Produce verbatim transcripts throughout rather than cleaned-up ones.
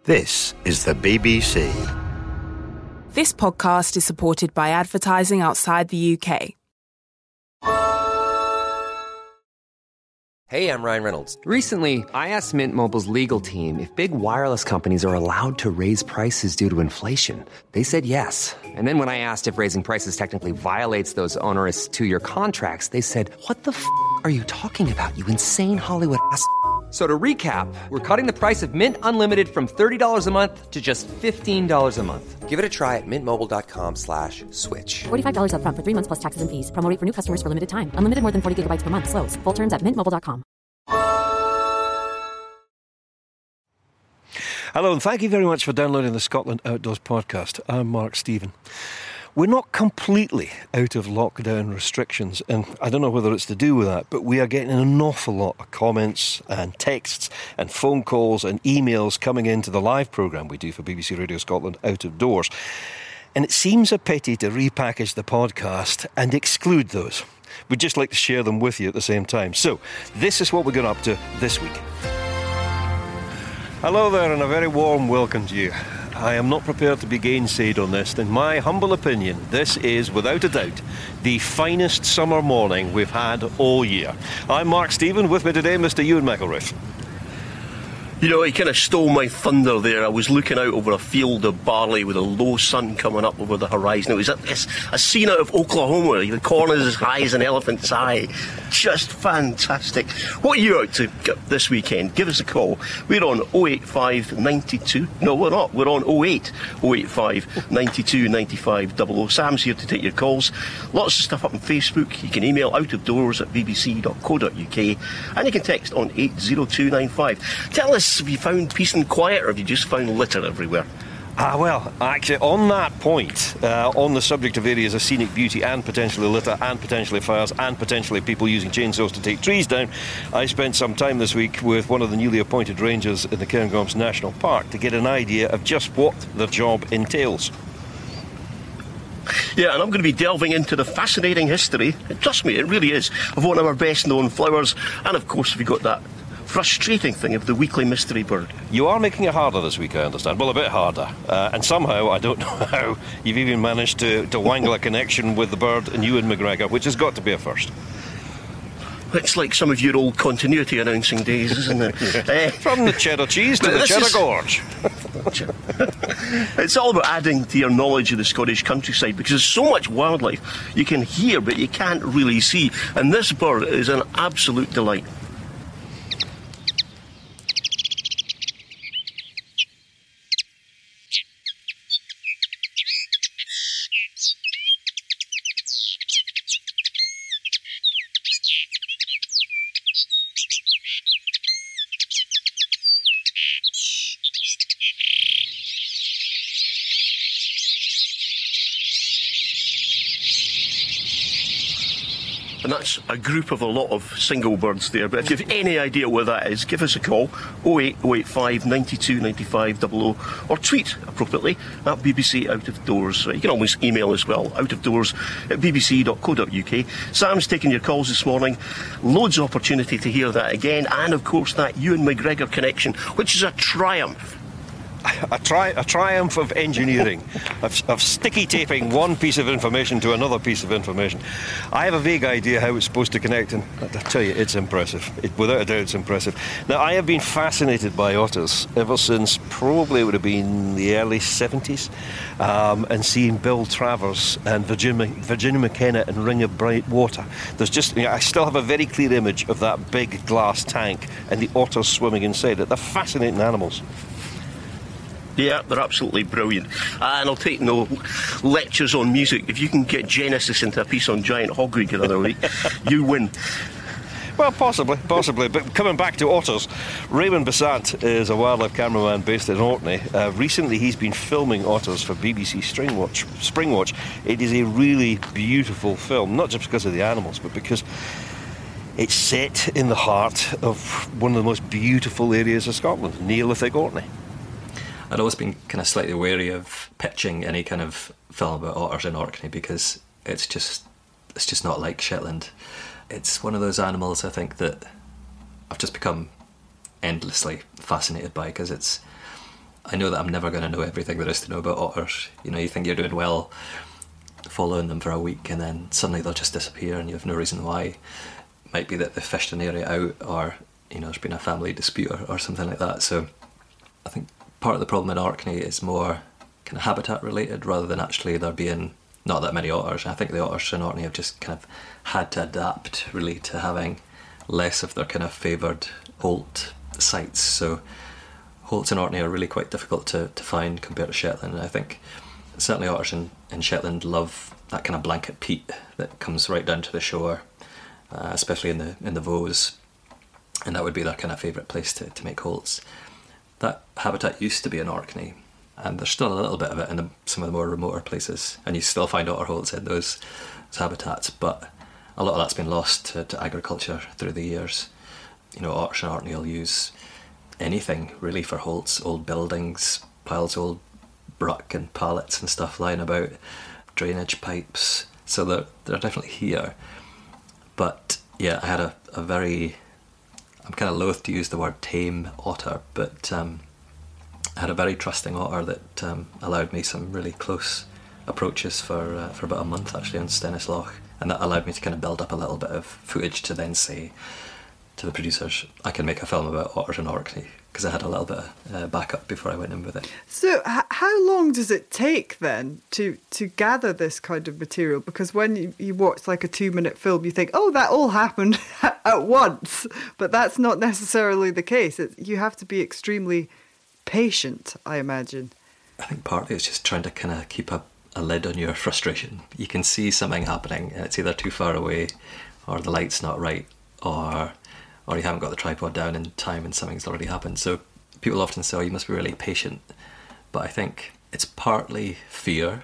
This is the B B C. This podcast is supported by advertising outside the U K. Hey, I'm Ryan Reynolds. Recently, I asked Mint Mobile's legal team if big wireless companies are allowed to raise prices due to inflation. They said yes. And then when I asked if raising prices technically violates those onerous two-year contracts, they said, what the f*** are you talking about, you insane Hollywood ass f- So to recap, we're cutting the price of Mint Unlimited from thirty dollars a month to just fifteen dollars a month. Give it a try at mintmobile.com slash switch. forty-five dollars up front for three months plus taxes and fees. Promo rate for new customers for limited time. Unlimited more than forty gigabytes per month. Slows full terms at mint mobile dot com. Hello, and thank you very much for downloading the Scotland Outdoors podcast. I'm Mark Stephen. We're not completely out of lockdown restrictions, and I don't know whether it's to do with that, but we are getting an awful lot of comments and texts and phone calls and emails coming into the live programme we do for B B C Radio Scotland Out of Doors. And it seems a pity to repackage the podcast and exclude those. We'd just like to share them with you at the same time. So, this is what we're going up to this week. Hello there, and a very warm welcome to you. I am not prepared to be gainsaid on this. In my humble opinion, this is, without a doubt, the finest summer morning we've had all year. I'm Mark Stephen. With me today, Mister Ewan McElrath. You know, he kind of stole my thunder there. I was looking out over a field of barley with a low sun coming up over the horizon. It was a, a scene out of Oklahoma. The corn is as high as an elephant's eye. Just fantastic. What are you out to this weekend? Give us a call. We're on oh eight five nine two. No, we're not. We're on oh eight oh eight five nine two nine five double oh. Sam's here to take your calls. Lots of stuff up on Facebook. You can email outofdoors at b b c dot co dot u k, and you can text on eight oh two nine five. Tell us, have you found peace and quiet, or have you just found litter everywhere? Ah, well, actually, on that point, uh, on the subject of areas of scenic beauty and potentially litter and potentially fires and potentially people using chainsaws to take trees down, I spent some time this week with one of the newly appointed rangers in the Cairngorms National Park to get an idea of just what the job entails. Yeah, and I'm going to be delving into the fascinating history, trust me, it really is, of one of our best known flowers, and of course we got that frustrating thing of the weekly mystery bird. You are making it harder this week, I understand. Well, a bit harder. Uh, and somehow, I don't know how, you've even managed to, to wangle a connection with the bird and Ewan McGregor, which has got to be a first. It's like some of your old continuity announcing days, isn't it? uh, From the cheddar cheese to the cheddar is... gorge. It's all about adding to your knowledge of the Scottish countryside, because there's so much wildlife you can hear but you can't really see, and this bird is an absolute delight. And that's a group of a lot of single birds there. But if you have any idea what that is, give us a call, oh eight oh eight five nine two nine five double oh, or tweet appropriately at B B C Out of Doors. You can always email as well, outofdoors at b b c dot co dot u k. Sam's taking your calls this morning. Loads of opportunity to hear that again. And of course that Ewan McGregor connection, which is a triumph. A, tri- a triumph of engineering, of, of sticky taping one piece of information to another piece of information. I have a vague idea how it's supposed to connect, and I tell you, it's impressive. It, without a doubt, it's impressive. Now, I have been fascinated by otters ever since probably it would have been the early seventies, um, and seeing Bill Travers and Virginia, Virginia McKenna and Ring of Bright Water. There's just, you know, I still have a very clear image of that big glass tank and the otters swimming inside it. They're fascinating animals. Yeah, they're absolutely brilliant. And I'll take no lectures on music. If you can get Genesis into a piece on Giant Hogweed another week, you win. Well, possibly, possibly. But coming back to otters, Raymond Bassant is a wildlife cameraman based in Orkney. Uh, recently, he's been filming otters for B B C Springwatch. Springwatch. It is a really beautiful film, not just because of the animals, but because it's set in the heart of one of the most beautiful areas of Scotland, Neolithic Orkney. I'd always been kind of slightly wary of pitching any kind of film about otters in Orkney because it's just it's just not like Shetland. It's one of those animals I think that I've just become endlessly fascinated by because it's I know that I'm never going to know everything there is to know about otters. You know, you think you're doing well following them for a week and then suddenly they'll just disappear and you have no reason why. It might be that they fished an area out, or, you know, there's been a family dispute or, or something like that. So I think part of the problem in Orkney is more kind of habitat related rather than actually there being not that many otters. I think the otters in Orkney have just kind of had to adapt really to having less of their kind of favoured holt sites. So holts in Orkney are really quite difficult to, to find compared to Shetland. And I think certainly otters in, in Shetland love that kind of blanket peat that comes right down to the shore, uh, especially in the in the Vos, and that would be their kind of favourite place to, to make holts. That habitat used to be in Orkney, and there's still a little bit of it in the, some of the more remoter places, and you still find otter holts in those, those habitats, but a lot of that's been lost to, to agriculture through the years. You know, otters in Orkney will use anything really for holts, old buildings, piles of old bruck and pallets and stuff lying about, drainage pipes, so they're, they're definitely here. But yeah, I had a, a very, I'm kind of loath to use the word tame otter, but um, I had a very trusting otter that um, allowed me some really close approaches for uh, for about a month actually on Stenislaw, and that allowed me to kind of build up a little bit of footage to then say to the producers, I can make a film about otters in Orkney, because I had a little bit of uh, backup before I went in with it. So h- how long does it take then to, to gather this kind of material? Because when you, you watch like a two minute film, you think, oh, that all happened at once, but that's not necessarily the case. It, you have to be extremely patient, I imagine. I think partly it's just trying to kind of keep a, a lid on your frustration. You can see something happening and it's either too far away or the light's not right, or or you haven't got the tripod down in time and something's already happened. So people often say, oh, you must be really patient. But I think it's partly fear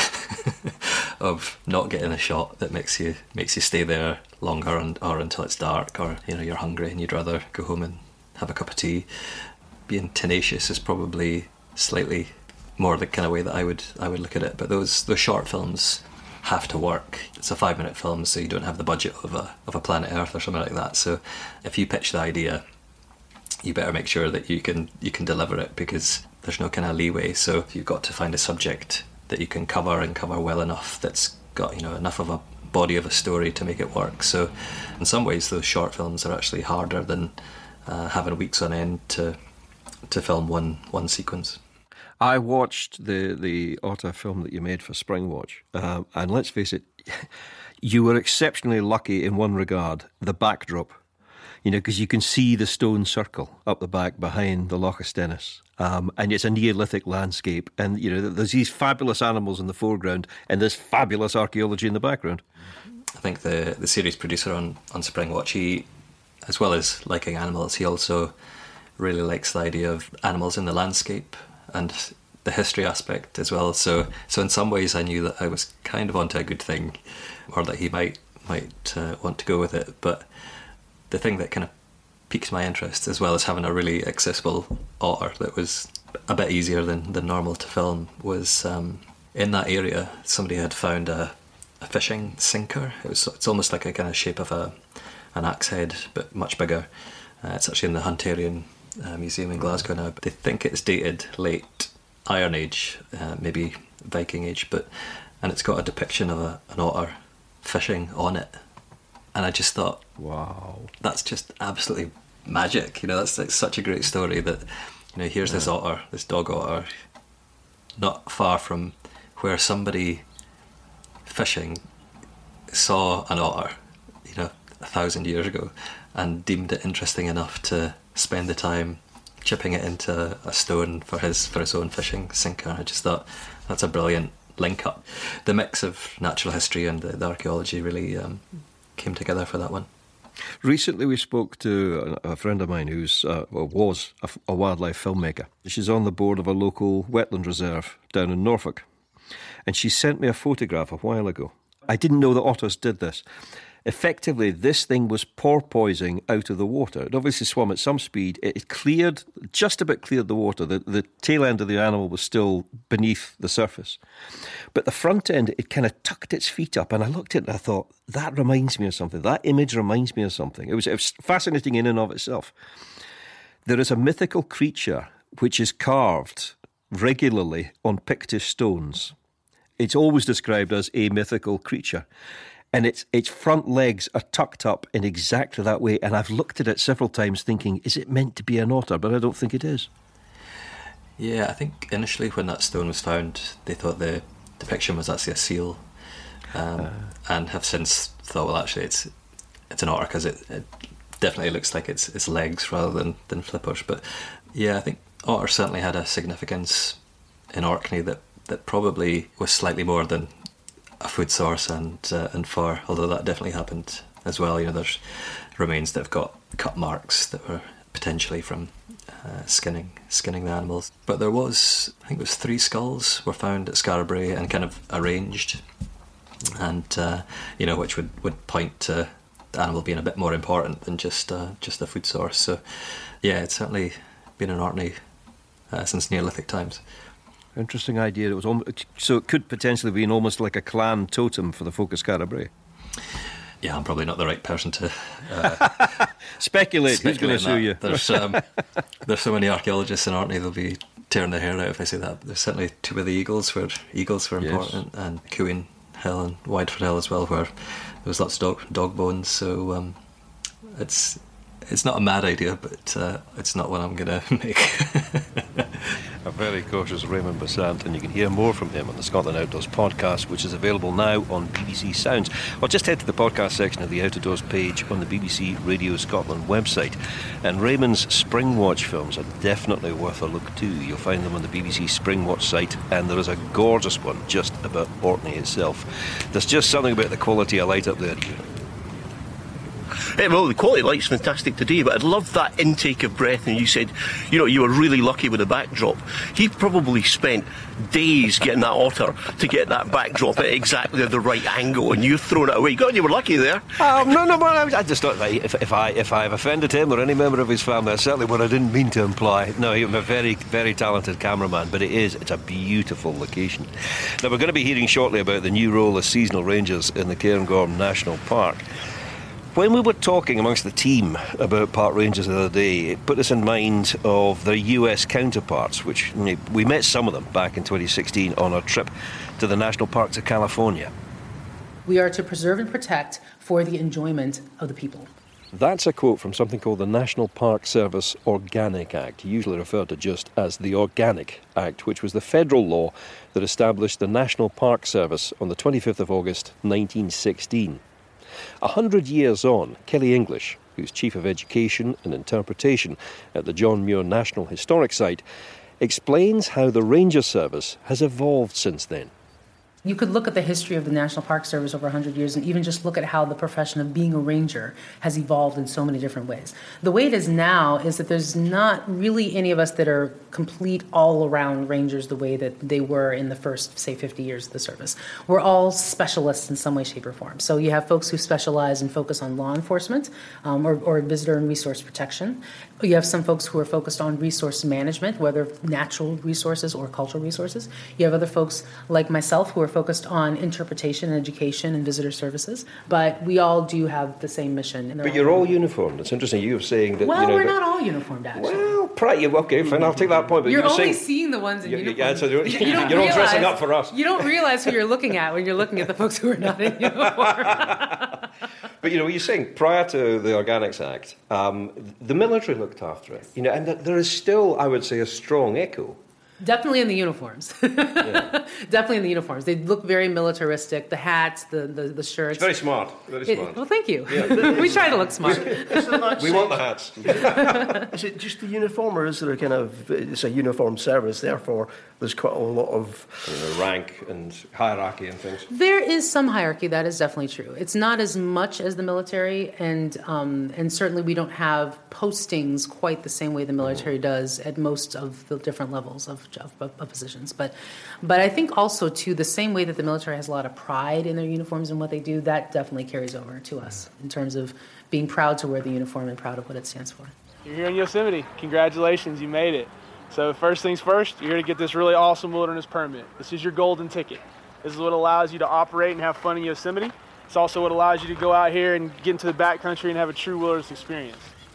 of not getting a shot that makes you makes you stay there longer, and, or until it's dark, or you know you're hungry and you'd rather go home and have a cup of tea. Being tenacious is probably slightly more the kind of way that I would I would look at it. But those those short films have to work. It's a five minute film, so you don't have the budget of a of a Planet Earth or something like that. So if you pitch the idea, you better make sure that you can you can deliver it, because there's no kind of leeway. So you've got to find a subject that you can cover and cover well enough, that's got, you know, enough of a body of a story to make it work. So in some ways those short films are actually harder than uh, having weeks on end to to film one one sequence. I watched the, the otter film that you made for Springwatch, um, and let's face it, you were exceptionally lucky in one regard, the backdrop, you know, because you can see the stone circle up the back behind the Loch Stennis, um, and it's a Neolithic landscape, and, you know, there's these fabulous animals in the foreground and this fabulous archaeology in the background. I think the, the series producer on, on Springwatch, he, as well as liking animals, he also really likes the idea of animals in the landscape and the history aspect as well. So so in some ways I knew that I was kind of onto a good thing, or that he might might uh, want to go with it. But the thing that kind of piqued my interest, as well as having a really accessible otter that was a bit easier than, than normal to film, was um, in that area somebody had found a, a fishing sinker. It was It's almost like a kind of shape of a an axe head, but much bigger. Uh, it's actually in the Hunterian Uh, museum in Glasgow now. They think it's dated late Iron Age, uh, maybe Viking Age, but and it's got a depiction of a, an otter fishing on it, and I just thought, wow, that's just absolutely magic. You know, that's like such a great story that, you know, here's yeah. this otter, this dog otter, not far from where somebody fishing saw an otter, you know, a thousand years ago, and deemed it interesting enough to spend the time chipping it into a stone for his for his own fishing sinker. I just thought that's a brilliant link up. The mix of natural history and the, the archaeology really um, came together for that one. Recently we spoke to a, a friend of mine who's uh, well, was a, a wildlife filmmaker. She's on the board of a local wetland reserve down in Norfolk, and she sent me a photograph a while ago. I didn't know that otters did this. Effectively, this thing was porpoising out of the water. It obviously swam at some speed. It cleared, just about cleared the water. The, the tail end of the animal was still beneath the surface. But the front end, it kind of tucked its feet up. And I looked at it and I thought, that reminds me of something. That image reminds me of something. It was, it was fascinating in and of itself. There is a mythical creature which is carved regularly on Pictish stones. It's always described as a mythical creature. And its its front legs are tucked up in exactly that way. And I've looked at it several times thinking, is it meant to be an otter? But I don't think it is. Yeah, I think initially when that stone was found, they thought the depiction was actually a seal, um, uh. and have since thought, well, actually, it's it's an otter because it, it definitely looks like it's it's legs rather than, than flippers. But yeah, I think otter certainly had a significance in Orkney that, that probably was slightly more than a food source and uh, and fur, although that definitely happened as well. You know, there's remains that have got cut marks that were potentially from uh, skinning skinning the animals. But there was, I think it was three skulls were found at Skara Brae and kind of arranged, and uh, you know, which would, would point to the animal being a bit more important than just uh, just a food source. So yeah, it's certainly been in Orkney uh, since Neolithic times. Interesting idea. It was almost, so it could potentially be almost like a clan totem for the folk of Skara Brae. Yeah, I'm probably not the right person to uh, speculate. Who's going to sue you? There's um, there's so many archaeologists in Orkney they'll be tearing their hair out if I say that. There's certainly two of the eagles where eagles were important, yes. And Cooin Hill and Wideford Hill as well, where there was lots of dog, dog bones. So um, it's it's not a mad idea, but uh, it's not one I'm going to make. A very cautious Raymond Besant, and you can hear more from him on the Scotland Outdoors podcast, which is available now on B B C Sounds. Or just head to the podcast section of the Out of Doors page on the B B C Radio Scotland website. And Raymond's Spring Watch films are definitely worth a look too. You'll find them on the B B C Spring Watch site, and there is a gorgeous one just about Orkney itself. There's just something about the quality of light up there. Yeah, well, the quality of light's fantastic today, but I'd love that intake of breath. And you said, you know, you were really lucky with the backdrop. He probably spent days getting that otter to get that backdrop at exactly the right angle, and you throwing it away. God, you were lucky there. Um, no, no, but I just thought that if, if I if I've offended him or any member of his family, that's certainly what I didn't mean to imply. No, he's a very, very talented cameraman, but it is, it's a beautiful location. Now, we're going to be hearing shortly about the new role as seasonal rangers in the Cairngorm National Park. When we were talking amongst the team about park rangers the other day, it put us in mind of their U S counterparts, which we met some of them back in twenty sixteen on our trip to the national parks of California. We are to preserve and protect for the enjoyment of the people. That's a quote from something called the National Park Service Organic Act, usually referred to just as the Organic Act, which was the federal law that established the National Park Service on the twenty-fifth of August nineteen sixteen. A hundred years on, Kelly English, who's Chief of Education and Interpretation at the John Muir National Historic Site, explains how the Ranger Service has evolved since then. You could look at the history of the National Park Service over one hundred years and even just look at how the profession of being a ranger has evolved in so many different ways. The way it is now is that there's not really any of us that are complete all-around rangers the way that they were in the first, say, fifty years of the service. We're all specialists in some way, shape, or form. So you have folks who specialize and focus on law enforcement um, or, or visitor and resource protection. You have some folks who are focused on resource management, whether natural resources or cultural resources. You have other folks like myself who are focused on interpretation, education, and visitor services. But we all do have the same mission. But you're all uniformed. It's interesting you were saying that... Well, you know, we're that, not all uniformed, actually. Well, right, okay, fine, I'll take that point. But you're you were only saying, seeing the ones in you, uniform. Yeah, so you're, you you're all realize, dressing up for us. You don't realize who you're looking at when you're looking at the folks who are not in uniform. But, you know, you're saying prior to the Organics Act, um, the military looked after it. You know, and there is still, I would say, a strong echo. Definitely in the uniforms. Yeah. Definitely in the uniforms. They look very militaristic. The hats, the, the, the shirts. It's very smart. Very smart. It, well, thank you. Yeah. We try to look smart. We want the hats. Is it just the uniform, or is there a kind of, it's a uniform service, therefore there's quite a lot of you know, rank and hierarchy and things? There is some hierarchy, that is definitely true. It's not as much as the military, and um, and certainly we don't have postings quite the same way the military does at most of the different levels of, of, of positions. But but I think also, too, the same way that the military has a lot of pride in their uniforms and what they do, that definitely carries over to us in terms of being proud to wear the uniform and proud of what it stands for. You're here in Yosemite. Congratulations, you made it. So first things first, you're here to get this really awesome wilderness permit. This is your golden ticket. This is what allows you to operate and have fun in Yosemite. It's also what allows you to go out here and get into the backcountry and have a true wilderness experience.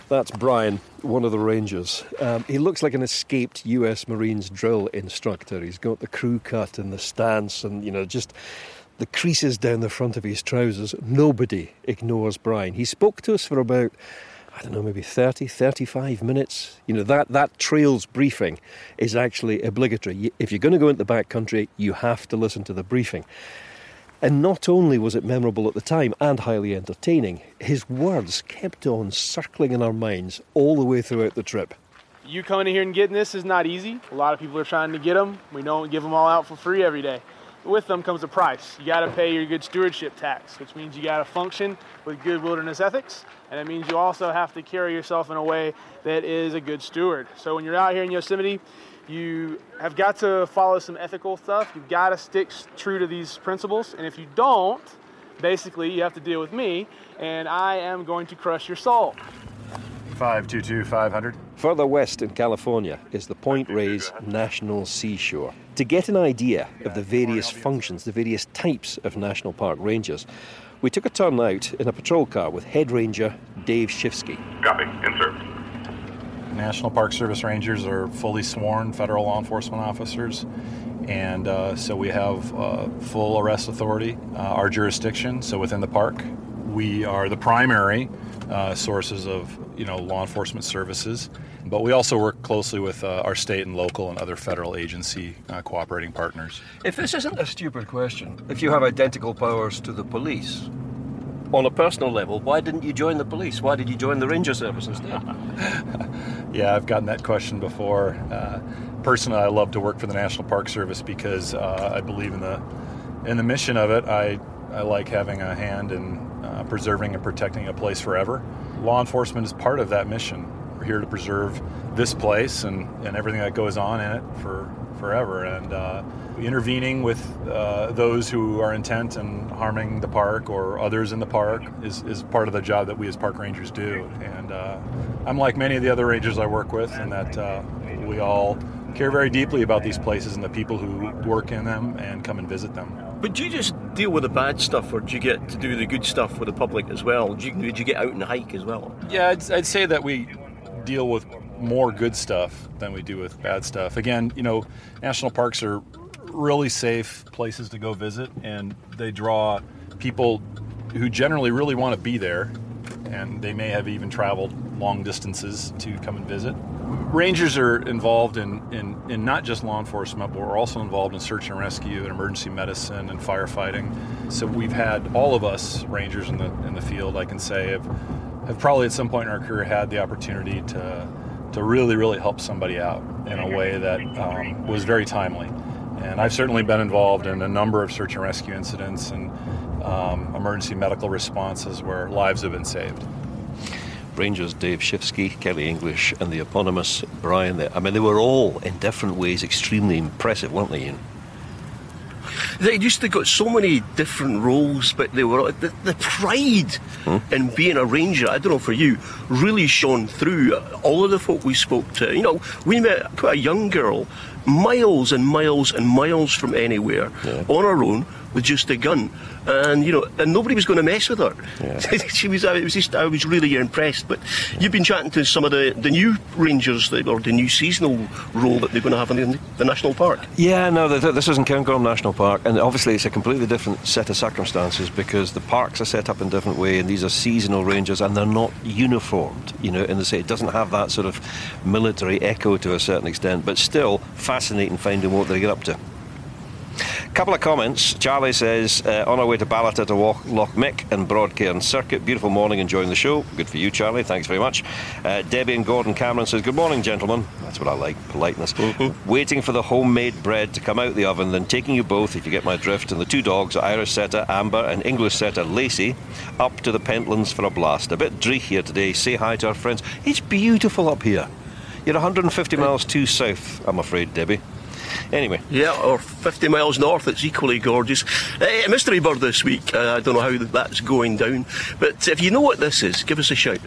That's Brian, one of the Rangers. Um, he looks like an escaped U S Marines drill instructor. He's got the crew cut and the stance and, you know, just the creases down the front of his trousers. Nobody ignores Brian. He spoke to us for about, I don't know, maybe thirty, thirty-five minutes. You know, that, that trails briefing is actually obligatory. If you're going to go into the backcountry, you have to listen to the briefing. And not only was it memorable at the time and highly entertaining, his words kept on circling in our minds all the way throughout the trip. You coming in here and getting this is not easy. A lot of people are trying to get them. We don't give them all out for free every day. With them comes a price. You got to pay your good stewardship tax, which means you got to function with good wilderness ethics, and it means you also have to carry yourself in a way that is a good steward. So when you're out here in Yosemite, you have got to follow some ethical stuff. You've got to stick true to these principles. And if you don't, basically you have to deal with me, and I am going to crush your soul. five two two, five hundred. Further west in California is the Point Reyes National Seashore. To get an idea of the various functions, the various types of national park rangers, we took a turn out in a patrol car with head ranger Dave Shifsky. Copy. Insert. National Park Service Rangers are fully sworn federal law enforcement officers, and uh, so we have uh, full arrest authority, uh, our jurisdiction. So within the park, we are the primary uh, sources of, you know, law enforcement services, but we also work closely with uh, our state and local and other federal agency uh, cooperating partners. If this isn't a stupid question, if you have identical powers to the police, on a personal level, why didn't you join the police? Why did you join the Ranger Service instead? Yeah, I've gotten that question before. Uh, personally, I love to work for the National Park Service because uh, I believe in the in the mission of it. I, I like having a hand in uh, preserving and protecting a place forever. Law enforcement is part of that mission. We're here to preserve this place and, and everything that goes on in it for forever. And uh, intervening with uh, those who are intent on harming the park or others in the park is, is part of the job that we as park rangers do. And uh, I'm like many of the other rangers I work with, in that uh, we all care very deeply about these places and the people who work in them and come and visit them. But do you just deal with the bad stuff, or do you get to do the good stuff with the public as well? Do you, did you get out and hike as well? Yeah, I'd, I'd say that we deal with more good stuff than we do with bad stuff. Again, you know, national parks are really safe places to go visit, and they draw people who generally really want to be there, and they may have even traveled long distances to come and visit. Rangers are involved in, in, in not just law enforcement, but we're also involved in search and rescue and emergency medicine and firefighting. So we've had, all of us rangers in the in the field, I can say, have, have probably at some point in our career had the opportunity to to really, really help somebody out in a way that um, was very timely. And I've certainly been involved in a number of search and rescue incidents and um, emergency medical responses where lives have been saved. Rangers Dave Shifsky, Kelly English, and the eponymous Brian there. I mean, they were all, in different ways, extremely impressive, weren't they, Ian? They used to got so many different roles, but they were the, the pride hmm? in being a ranger, I don't know for you, really shone through all of the folk we spoke to. You know, we met quite a young girl, miles and miles and miles from anywhere, yeah. on her own, with just a gun, and you know, and nobody was going to mess with her. Yeah. she was. I was just. I was really impressed. But you've been chatting to some of the, the new rangers, that, or the new seasonal role that they're going to have in the, the national park. Yeah, no, the, this isn't Cairngorm National Park, and obviously it's a completely different set of circumstances because the parks are set up in a different way, and these are seasonal rangers, and they're not uniformed. You know, in the say it doesn't have that sort of military echo to a certain extent, but still fascinating finding what they get up to. Couple of comments. Charlie says, uh, on our way to Ballata to walk Loch Mick and Broadcairn Circuit. Beautiful morning, enjoying the show. Good for you, Charlie. Thanks very much. Uh, Debbie and Gordon Cameron says, good morning, gentlemen. That's what I like, politeness. Mm-hmm. Waiting for the homemade bread to come out the oven, then taking you both, if you get my drift, and the two dogs, Irish setter Amber and English setter Lacey, up to the Pentlands for a blast. A bit dreich here today. Say hi to our friends. It's beautiful up here. You're one hundred fifty miles too south, I'm afraid, Debbie. Anyway. Yeah, or fifty miles north, it's equally gorgeous. Uh, Mystery Bird this week, uh, I don't know how that's going down, but if you know what this is, give us a shout.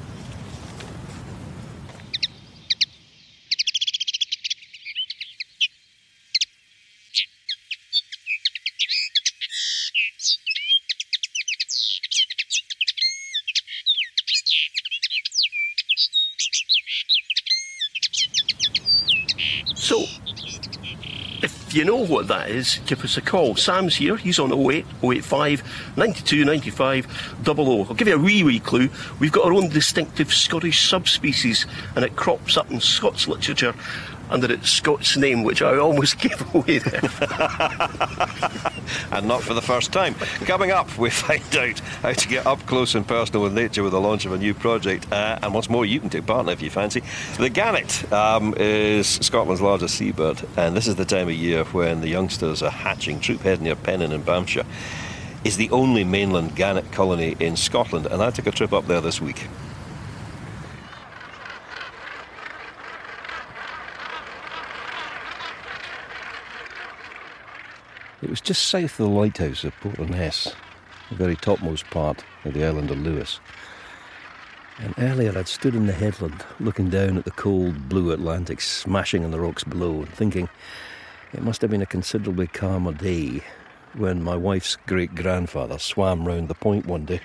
So, if you know what that is, give us a call. Sam's here. He's on oh eight, oh eight five, ninety-two ninety-five, double oh. I'll give you a wee, wee clue. We've got our own distinctive Scottish subspecies, and it crops up in Scots literature under its Scots name, which I almost gave away there. And not for the first time. Coming up, we find out how to get up close and personal with nature with the launch of a new project. Uh, and what's more, you can take part in it if you fancy. The gannet um, is Scotland's largest seabird, and this is the time of year when the youngsters are hatching. Troophead near Pennon in Banffshire is the only mainland gannet colony in Scotland, and I took a trip up there this week. It was just south of the lighthouse of Portland-Hess, the very topmost part of the island of Lewis. And earlier I'd stood in the headland looking down at the cold blue Atlantic smashing on the rocks below and thinking it must have been a considerably calmer day when my wife's great-grandfather swam round the point one day.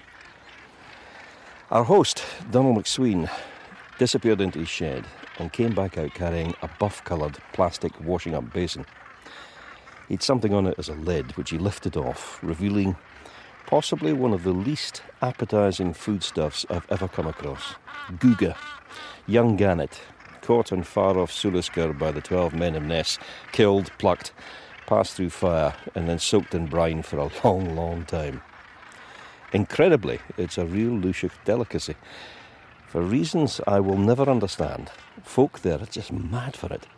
Our host, Donald McSween, disappeared into his shed and came back out carrying a buff-coloured plastic washing-up basin. He'd something on it as a lid, which he lifted off, revealing possibly one of the least appetising foodstuffs I've ever come across. Guga, young gannet, caught on far-off Sulisker by the twelve men of Ness, killed, plucked, passed through fire, and then soaked in brine for a long, long time. Incredibly, it's a real Lushik delicacy. For reasons I will never understand, folk there are just mad for it.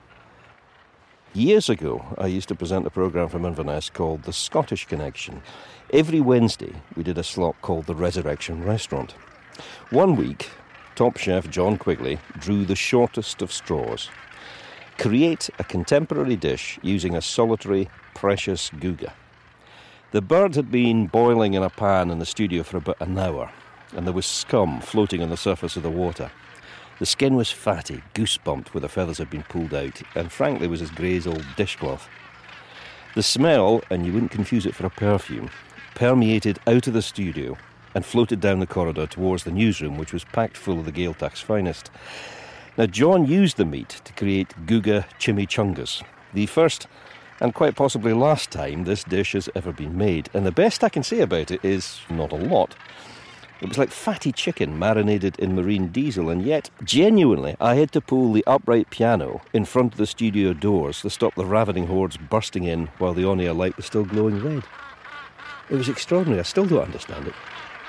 Years ago, I used to present a programme from Inverness called The Scottish Connection. Every Wednesday, we did a slot called The Resurrection Restaurant. One week, top chef John Quigley drew the shortest of straws. Create a contemporary dish using a solitary, precious guga. The bird had been boiling in a pan in the studio for about an hour, and there was scum floating on the surface of the water. The skin was fatty, goose-bumped where the feathers had been pulled out, and frankly was as grey as old dishcloth. The smell, and you wouldn't confuse it for a perfume, permeated out of the studio and floated down the corridor towards the newsroom, which was packed full of the Gaeltach's finest. Now, John used the meat to create Guga chimichangas, the first and quite possibly last time this dish has ever been made. And the best I can say about it is not a lot. It was like fatty chicken marinated in marine diesel, and yet, genuinely, I had to pull the upright piano in front of the studio doors to stop the ravening hordes bursting in while the on-air light was still glowing red. It was extraordinary. I still don't understand it.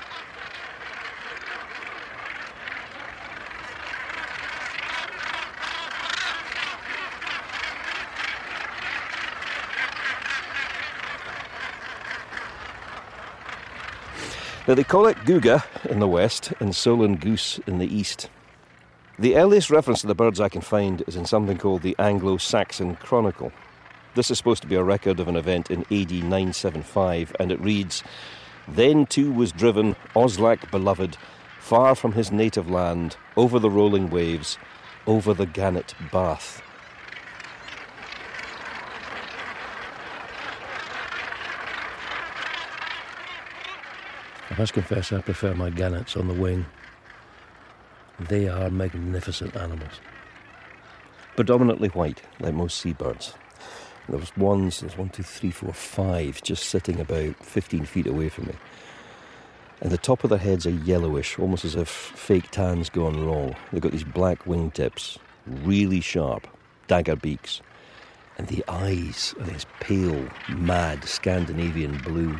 Now, they call it Guga in the west and Solent goose in the east. The earliest reference to the birds I can find is in something called the Anglo-Saxon Chronicle. This is supposed to be a record of an event in A D nine seventy-five, and it reads, "Then too was driven Oslach beloved, far from his native land, over the rolling waves, over the gannet bath." I must confess I prefer my gannets on the wing. They are magnificent animals. Predominantly white, like most seabirds. There was ones, there's one, two, three, four, five, just sitting about fifteen feet away from me. And the top of their heads are yellowish, almost as if fake tan's gone wrong. They've got these black wingtips, really sharp, dagger beaks. And the eyes are this pale, mad Scandinavian blue.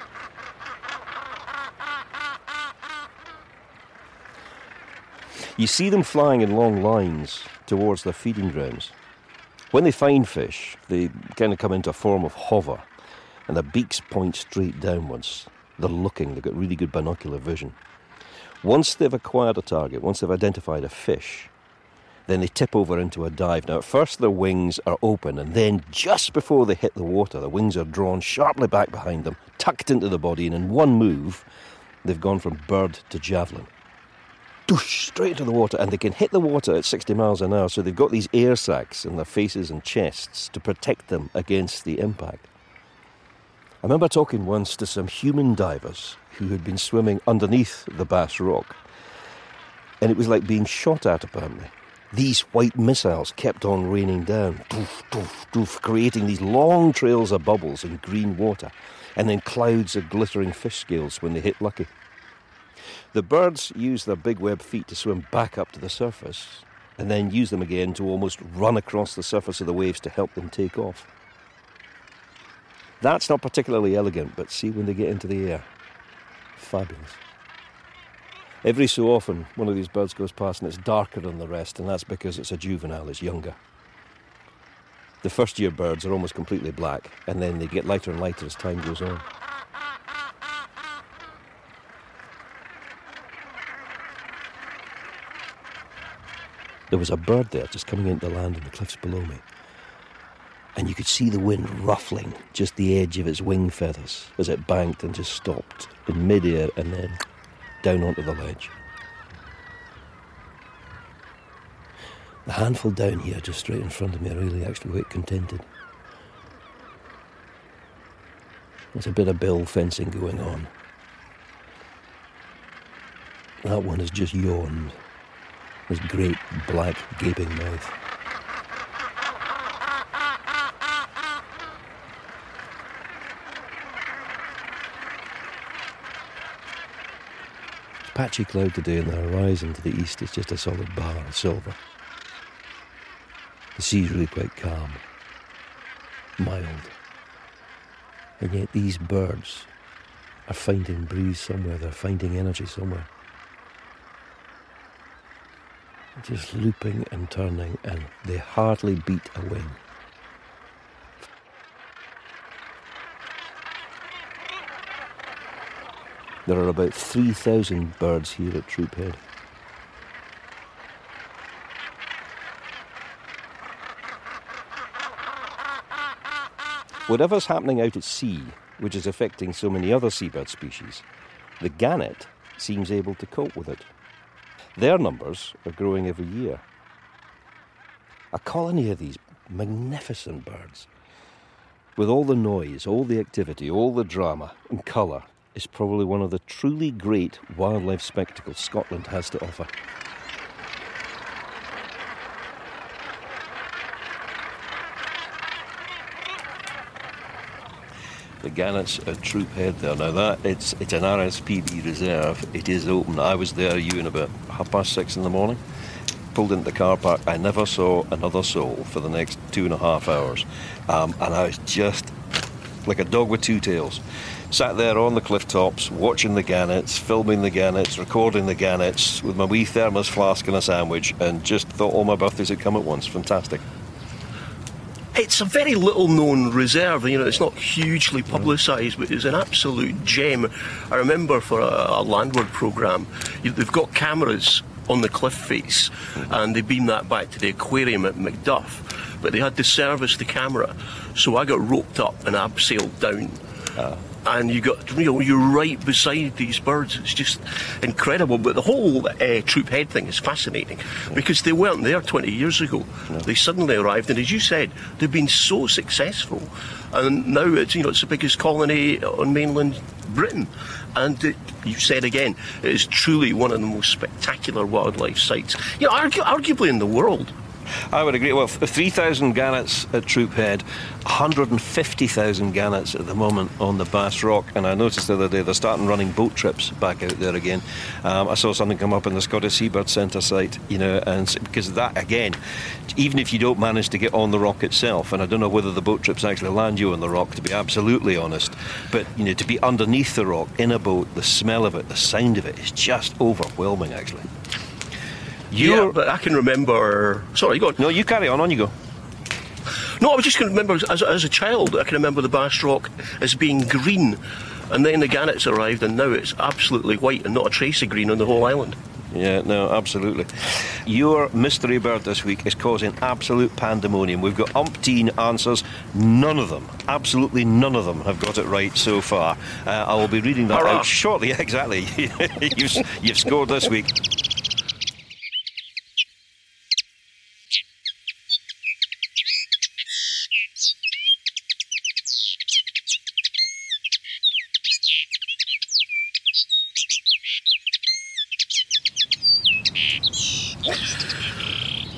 You see them flying in long lines towards their feeding grounds. When they find fish, they kind of come into a form of hover, and their beaks point straight downwards. They're looking, they've got really good binocular vision. Once they've acquired a target, once they've identified a fish, then they tip over into a dive. Now, at first their wings are open, and then just before they hit the water, the wings are drawn sharply back behind them, tucked into the body, and in one move, they've gone from bird to javelin. Doosh, straight into the water, and they can hit the water at sixty miles an hour, so they've got these air sacs in their faces and chests to protect them against the impact. I remember talking once to some human divers who had been swimming underneath the Bass Rock, and it was like being shot at, apparently. These white missiles kept on raining down, doof, doof, doof, creating these long trails of bubbles in green water, and then clouds of glittering fish scales when they hit Lucky. The birds use their big web feet to swim back up to the surface, and then use them again to almost run across the surface of the waves to help them take off. That's not particularly elegant, but see when they get into the air. Fabulous. Every so often, one of these birds goes past and it's darker than the rest, and that's because it's a juvenile, it's younger. The first year birds are almost completely black, and then they get lighter and lighter as time goes on. There was a bird there just coming into the land on the cliffs below me, and you could see the wind ruffling just the edge of its wing feathers as it banked and just stopped in mid-air and then down onto the ledge. The handful down here just straight in front of me are really actually quite contented. There's a bit of bill fencing going on. That one has just yawned, his great black gaping mouth. Patchy cloud today, and the horizon to the east is just a solid bar of silver. The sea's really quite calm, mild, and yet these birds are finding breeze somewhere, they're finding energy somewhere. Just looping and turning, and they hardly beat a wing. There are about three thousand birds here at Troop Head. Whatever's happening out at sea, which is affecting so many other seabird species, the gannet seems able to cope with it. Their numbers are growing every year. A colony of these magnificent birds, with all the noise, all the activity, all the drama and colour, is probably one of the truly great wildlife spectacles Scotland has to offer. The gannets at Troop Head there. Now that, it's it's an R S P B reserve. It is open. I was there, you in about half past six in the morning. Pulled into the car park. I never saw another soul for the next two and a half hours. Um, and I was just like a dog with two tails. Sat there on the cliff tops, watching the gannets, filming the gannets, recording the gannets with my wee thermos flask and a sandwich, and just thought all my birthdays had come at once. Fantastic. It's a very little-known reserve. You know, it's not hugely publicised, but it's an absolute gem. I remember for a, a landward programme, they've got cameras on the cliff face, and they beam that back to the aquarium at Macduff, but they had to service the camera, so I got roped up and abseiled down. Uh. And you got, you know, you're right beside these birds. It's just incredible. But the whole uh, Troop Head thing is fascinating because they weren't there twenty years ago. No. They suddenly arrived, and as you said, they've been so successful. And now it's, you know, it's the biggest colony on mainland Britain. And it, you said again, it is truly one of the most spectacular wildlife sites, you know, argu- arguably in the world. I would agree. Well, three thousand gannets at Troop Head, one hundred fifty thousand gannets at the moment on the Bass Rock, and I noticed the other day they're starting running boat trips back out there again. Um, I saw something come up in the Scottish Seabird Centre site, you know, and because that, again, even if you don't manage to get on the rock itself, and I don't know whether the boat trips actually land you on the rock, to be absolutely honest, but, you know, to be underneath the rock, in a boat, the smell of it, the sound of it is just overwhelming, actually. You're, yeah, but I can remember... Sorry, go on. No, you carry on, on you go. No, I was just going to remember, as, as a child, I can remember the Bass Rock as being green, and then the gannets arrived, and now it's absolutely white and not a trace of green on the whole island. Yeah, no, absolutely. Your mystery bird this week is causing absolute pandemonium. We've got umpteen answers. None of them, absolutely none of them, have got it right so far. Uh, I will be reading that Hurrah. out shortly. Exactly. you've, you've scored this week.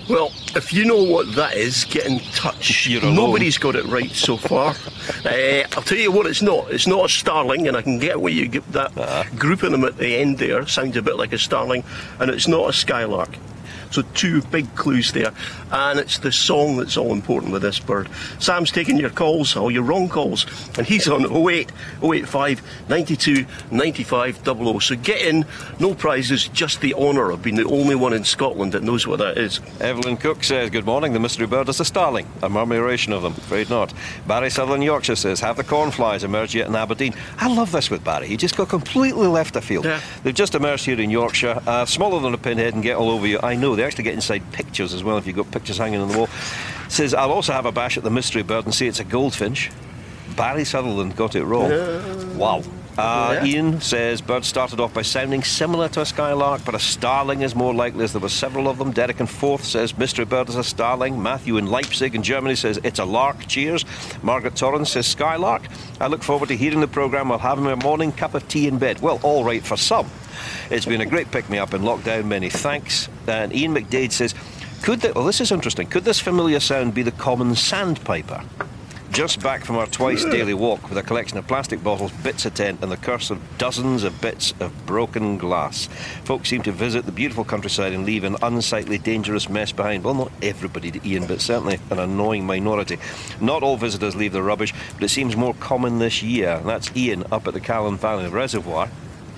Well, if you know what that is, get in touch. You're alone. Nobody's got it right so far. uh, I'll tell you what it's not. It's not a starling, and I can get where you get that uh. grouping them at the end there. Sounds a bit like a starling. And it's not a skylark. So two big clues there. And it's the song that's all important with this bird. Sam's taking your calls, all your wrong calls. And he's on oh eight, oh eight five, ninety-two, ninety-five, double oh. So get in, no prizes, just the honour of being the only one in Scotland that knows what that is. Evelyn Cook says, good morning, the mystery bird is a starling. A murmuration of them, afraid not. Barry Sutherland, Yorkshire says, have the cornflies emerged yet in Aberdeen? I love this with Barry. He just got completely left afield. Yeah. They've just emerged here in Yorkshire, uh, smaller than a pinhead and get all over you. I know, they actually get inside pictures as well if you've got pictures hanging on the wall. Says, I'll also have a bash at the mystery bird and say it's a goldfinch. Barry Sutherland got it wrong. Uh, wow. Uh, yeah. Ian says, birds started off by sounding similar to a skylark, but a starling is more likely as there were several of them. Derek in Forth says, mystery bird is a starling. Matthew in Leipzig in Germany says, it's a lark. Cheers. Margaret Torrance says, skylark. I look forward to hearing the programme while having my morning cup of tea in bed. Well, all right for some. It's been a great pick-me-up in lockdown. Many thanks. And Ian McDade says, could the, well, this is interesting. Could this familiar sound be the common sandpiper? Just back from our twice daily walk with a collection of plastic bottles, bits of tent, and the curse of dozens of bits of broken glass. Folks seem to visit the beautiful countryside and leave an unsightly, dangerous mess behind. Well, not everybody, Ian, but certainly an annoying minority. Not all visitors leave their rubbish, but it seems more common this year. And that's Ian up at the Callan Valley Reservoir.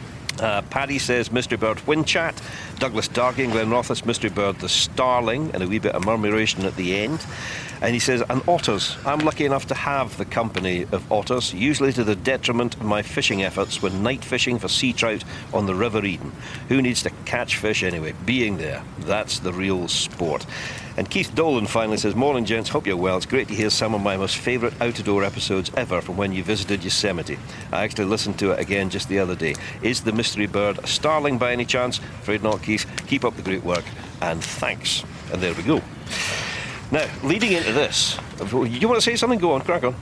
Uh, Paddy says mystery bird wind chat. Douglas Dargy and Glen Rothes, mystery bird the starling, and a wee bit of murmuration at the end. And he says, and otters. I'm lucky enough to have the company of otters, usually to the detriment of my fishing efforts when night fishing for sea trout on the River Eden. Who needs to catch fish anyway? Being there, that's the real sport. And Keith Dolan finally says, morning gents, hope you're well. It's great to hear some of my most favourite out-of-door episodes ever from when you visited Yosemite. I actually listened to it again just the other day. Is the mystery bird a starling by any chance? Afraid not, Keith. Keep up the great work, and thanks. And there we go. Now, leading into this, you want to say something? Go on, crack on.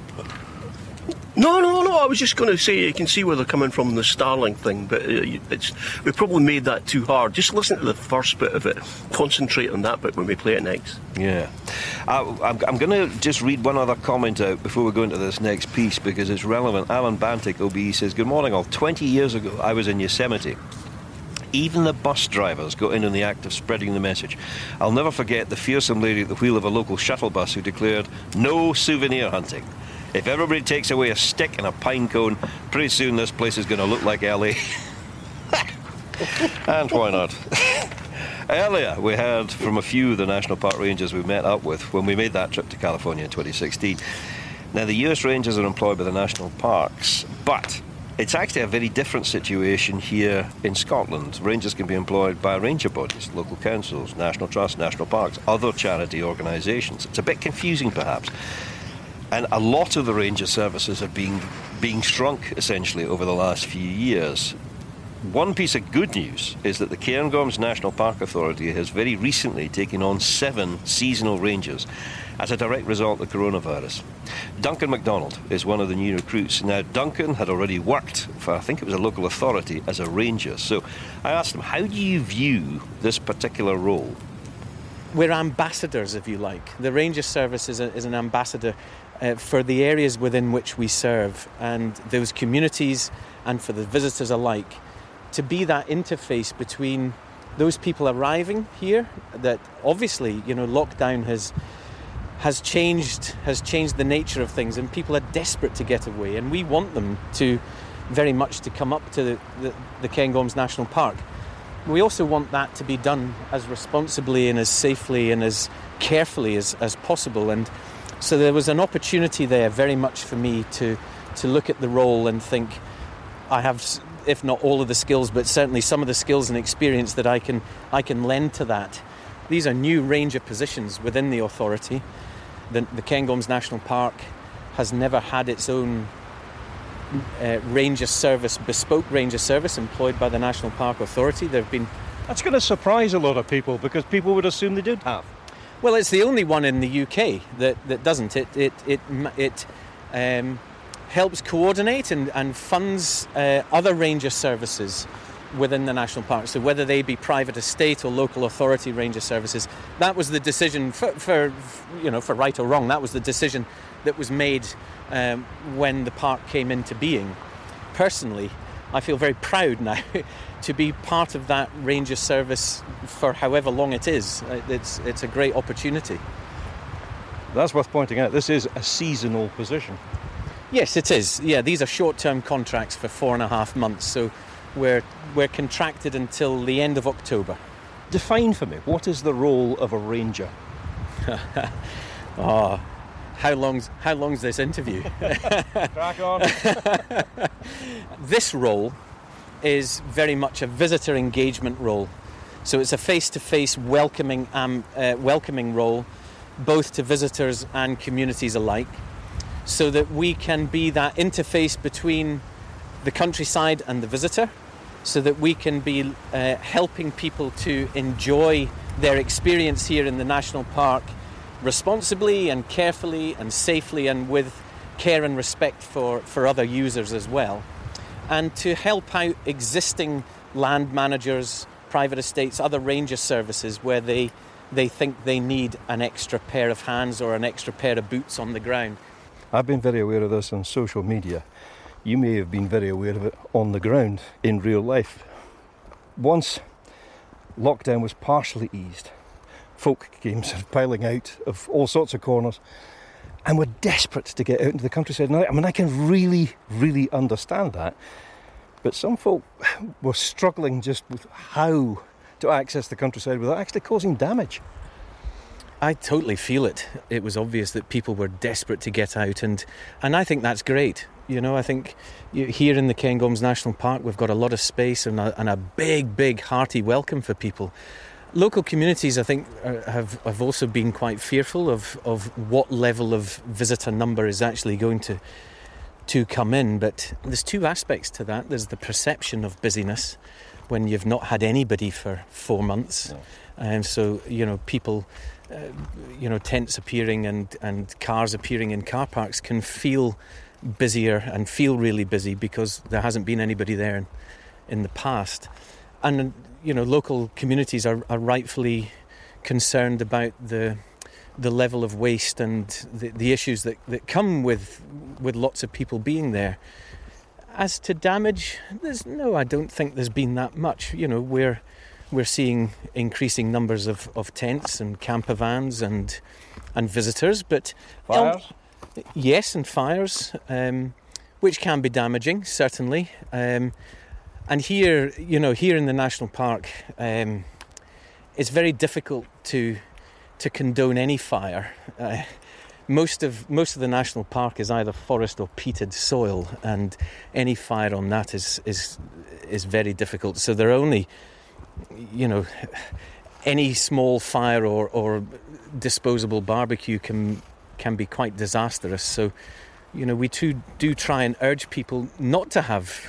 No, no, no, I was just going to say, you can see where they're coming from, the starling thing, but it's we probably made that too hard. Just listen to the first bit of it. Concentrate on that bit when we play it next. Yeah. I, I'm, I'm going to just read one other comment out before we go into this next piece, because it's relevant. Alan Bantic, O B E, says, good morning all. twenty years ago, I was in Yosemite. Even the bus drivers got in on the act of spreading the message. I'll never forget the fearsome lady at the wheel of a local shuttle bus who declared, no souvenir hunting. If everybody takes away a stick and a pine cone, pretty soon this place is going to look like L A. And why not? Earlier, we heard from a few of the National Park Rangers we met up with when we made that trip to California in twenty sixteen. Now, the U S Rangers are employed by the national parks, but it's actually a very different situation here in Scotland. Rangers can be employed by ranger bodies, local councils, national trusts, national parks, other charity organisations. It's a bit confusing, perhaps. And a lot of the ranger services are being, being shrunk, essentially, over the last few years. One piece of good news is that the Cairngorms National Park Authority has very recently taken on seven seasonal rangers as a direct result of coronavirus. Duncan MacDonald is one of the new recruits. Now, Duncan had already worked for, I think it was a local authority, as a ranger. So I asked him, how do you view this particular role? We're ambassadors, if you like. The Ranger Service is, a, is an ambassador uh, for the areas within which we serve and those communities, and for the visitors alike, to be that interface between those people arriving here that obviously, you know, lockdown has has changed has changed the nature of things, and people are desperate to get away, and we want them to very much to come up to the, the, the Cairngorms National Park. We also want that to be done as responsibly and as safely and as carefully as, as possible. And so there was an opportunity there very much for me to to look at the role and think, I have, if not all of the skills, but certainly some of the skills and experience that I can I can lend to that. These are new ranger positions within the authority. The, the Cairngorms National Park has never had its own uh, ranger service, bespoke ranger service employed by the National Park Authority. There have been. That's going to surprise a lot of people, because people would assume they did have. Well, it's the only one in the U K that, that doesn't. It it it it um, helps coordinate and and funds uh, other ranger services within the national park. So whether they be private estate or local authority ranger services, that was the decision for, for you know, for right or wrong, that was the decision that was made um, when the park came into being. Personally, I feel very proud now to be part of that ranger service for however long it is. It's, it's a great opportunity. That's worth pointing out. This is a seasonal position. Yes, it is. Yeah, these are short-term contracts for four and a half months. So we're we're contracted until the end of October. Define for me, what is the role of a ranger? oh, how long's how long's this interview? Crack on. This role is very much a visitor engagement role. So it's a face-to-face welcoming um, uh, welcoming role, both to visitors and communities alike, so that we can be that interface between the countryside and the visitor, so that we can be uh, helping people to enjoy their experience here in the national park responsibly and carefully and safely and with care and respect for, for other users as well, and to help out existing land managers, private estates, other ranger services where they they think they need an extra pair of hands or an extra pair of boots on the ground. I've been very aware of this on social media. You may have been very aware of it on the ground in real life. Once lockdown was partially eased, folk came sort of piling out of all sorts of corners and were desperate to get out into the countryside. And I, I mean, I can really, really understand that. But some folk were struggling just with how to access the countryside without actually causing damage. I totally feel it. It was obvious that people were desperate to get out, and, and I think that's great. You know, I think here in the Cairngorms National Park we've got a lot of space and a, and a big, big hearty welcome for people. Local communities, I think, are, have, have also been quite fearful of, of what level of visitor number is actually going to to come in. But there's two aspects to that. There's the perception of busyness when you've not had anybody for four months. Yeah. And so, you know, people, uh, you know, tents appearing and, and cars appearing in car parks can feel busier and feel really busy because there hasn't been anybody there in, in the past. And, you know, local communities are, are rightfully concerned about the the level of waste and the, the issues that, that come with with lots of people being there. As to damage, there's no, I don't think there's been that much. You know, we're we're seeing increasing numbers of, of tents and camper vans and and visitors, but fires. Um, yes, and fires, um, which can be damaging, certainly. Um, and here, you know, here in the national park, um, it's very difficult to to condone any fire. Uh, most of most of the national park is either forest or peated soil, and any fire on that is is is very difficult. So there are only, you know, any small fire or, or disposable barbecue can can be quite disastrous. So, you know, we too do try and urge people not to have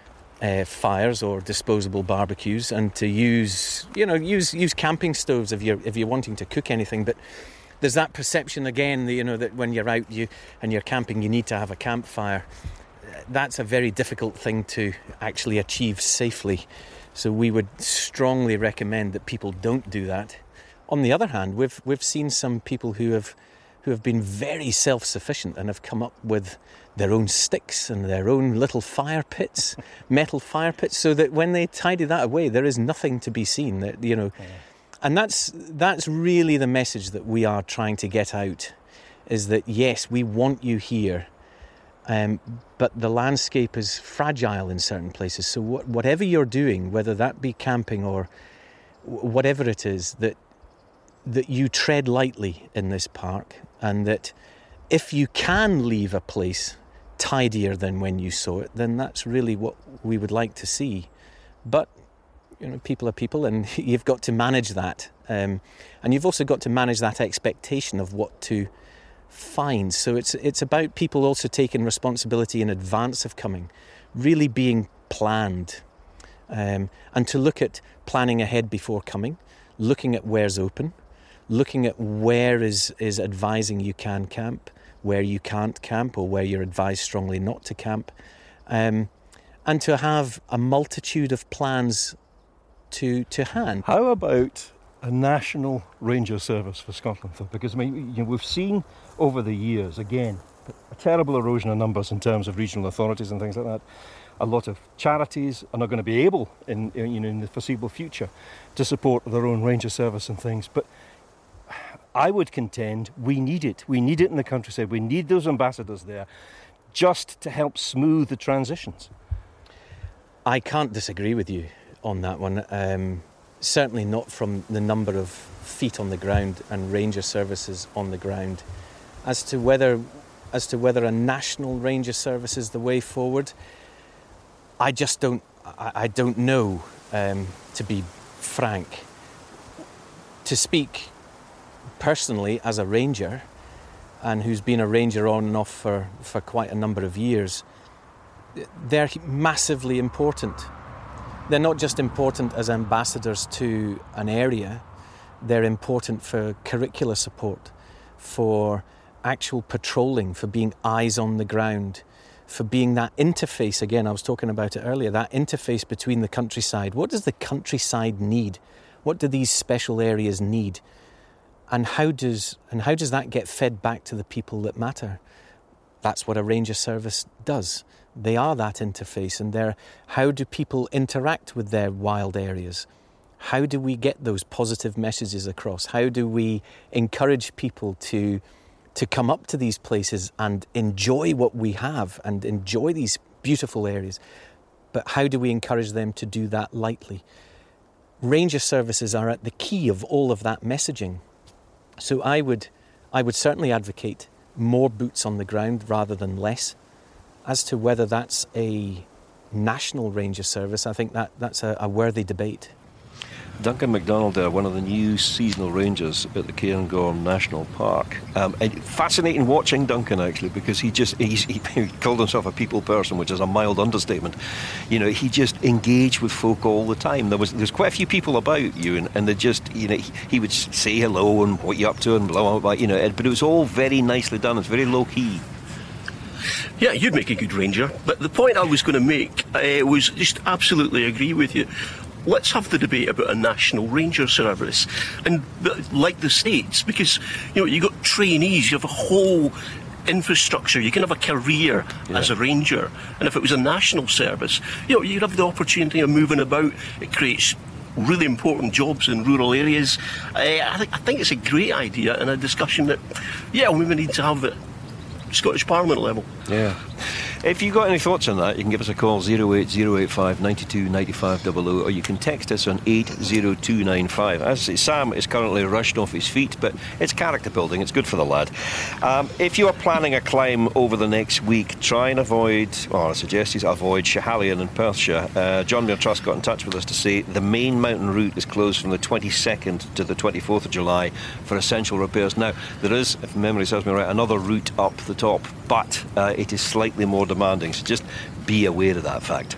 Uh, fires or disposable barbecues, and to use, you know, use use camping stoves if you're if you're wanting to cook anything. But there's that perception again, that, you know, that when you're out you and you're camping, you need to have a campfire. That's a very difficult thing to actually achieve safely. So we would strongly recommend that people don't do that. On the other hand, we've we've seen some people who have who have been very self-sufficient and have come up with their own sticks and their own little fire pits, metal fire pits, so that when they tidy that away, there is nothing to be seen. That, you know, yeah. And that's that's really the message that we are trying to get out, is that yes, we want you here, um, but the landscape is fragile in certain places. So what, whatever you're doing, whether that be camping or whatever it is, that that you tread lightly in this park, and that if you can leave a place tidier than when you saw it, then that's really what we would like to see. But, you know, people are people, and you've got to manage that. Um, and you've also got to manage that expectation of what to find. So it's it's about people also taking responsibility in advance of coming, really being planned, um, and to look at planning ahead before coming, looking at where's open, looking at where is, is advising you can camp, where you can't camp, or where you're advised strongly not to camp, um, and to have a multitude of plans to to hand. How about a national ranger service for Scotland? Because I mean, you know, we've seen over the years, again, a terrible erosion of numbers in terms of regional authorities and things like that. A lot of charities are not going to be able, in you know, in the foreseeable future, to support their own ranger service and things. But I would contend we need it. We need it in the countryside. We need those ambassadors there, just to help smooth the transitions. I can't disagree with you on that one. Um, certainly not from the number of feet on the ground and ranger services on the ground. As to whether, as to whether a national ranger service is the way forward, I just don't. I, I don't know. Um, to be frank, to speak personally as a ranger, and who's been a ranger on and off for, for quite a number of years, they're massively important. They're not just important as ambassadors to an area, they're important for curricular support, for actual patrolling, for being eyes on the ground, for being that interface, again, I was talking about it earlier, that interface between the countryside. What does the countryside need? What do these special areas need? And how does and how does that get fed back to the people that matter? That's what a ranger service does. They are that interface, and they're, how do people interact with their wild areas? How do we get those positive messages across? How do we encourage people to to come up to these places and enjoy what we have and enjoy these beautiful areas? But how do we encourage them to do that lightly? Ranger services are at the key of all of that messaging. So I would, I would certainly advocate more boots on the ground rather than less. As to whether that's a national ranger service, I think that, that's a, a worthy debate. Duncan MacDonald there, one of the new seasonal rangers at the Cairngorm National Park. Um, and fascinating watching Duncan, actually, because he just he's, he, he called himself a people person, which is a mild understatement. You know, he just engaged with folk all the time. There was there's quite a few people about you, and, and they just, you know, he, he would say hello and what you up to and blah blah blah. You know, but it was all very nicely done. It's very low key. Yeah, you'd make a good ranger. But the point I was going to make uh, was just absolutely agree with you. Let's have the debate about a national ranger service, and like the States, because you know you got trainees, you have a whole infrastructure, you can have a career yeah. as a ranger, and if it was a national service, you know you'd have the opportunity of moving about. It creates really important jobs in rural areas. Uh, I think I think it's a great idea and a discussion that, yeah, we need to have at Scottish Parliament level. Yeah. If you've got any thoughts on that, you can give us a call, oh eight oh eight five, nine two nine five double oh, or you can text us on eight oh two nine five. As I say, Sam is currently rushed off his feet, but it's character building, it's good for the lad. Um, if you are planning a climb over the next week, try and avoid, well, I suggest you avoid Schiehallion and Perthshire. Uh, John Muir Trust got in touch with us to say the main mountain route is closed from the twenty-second to the twenty-fourth of July for essential repairs. Now, there is, if memory serves me right, another route up the top, but uh, it is slightly more demanding, so just be aware of that fact.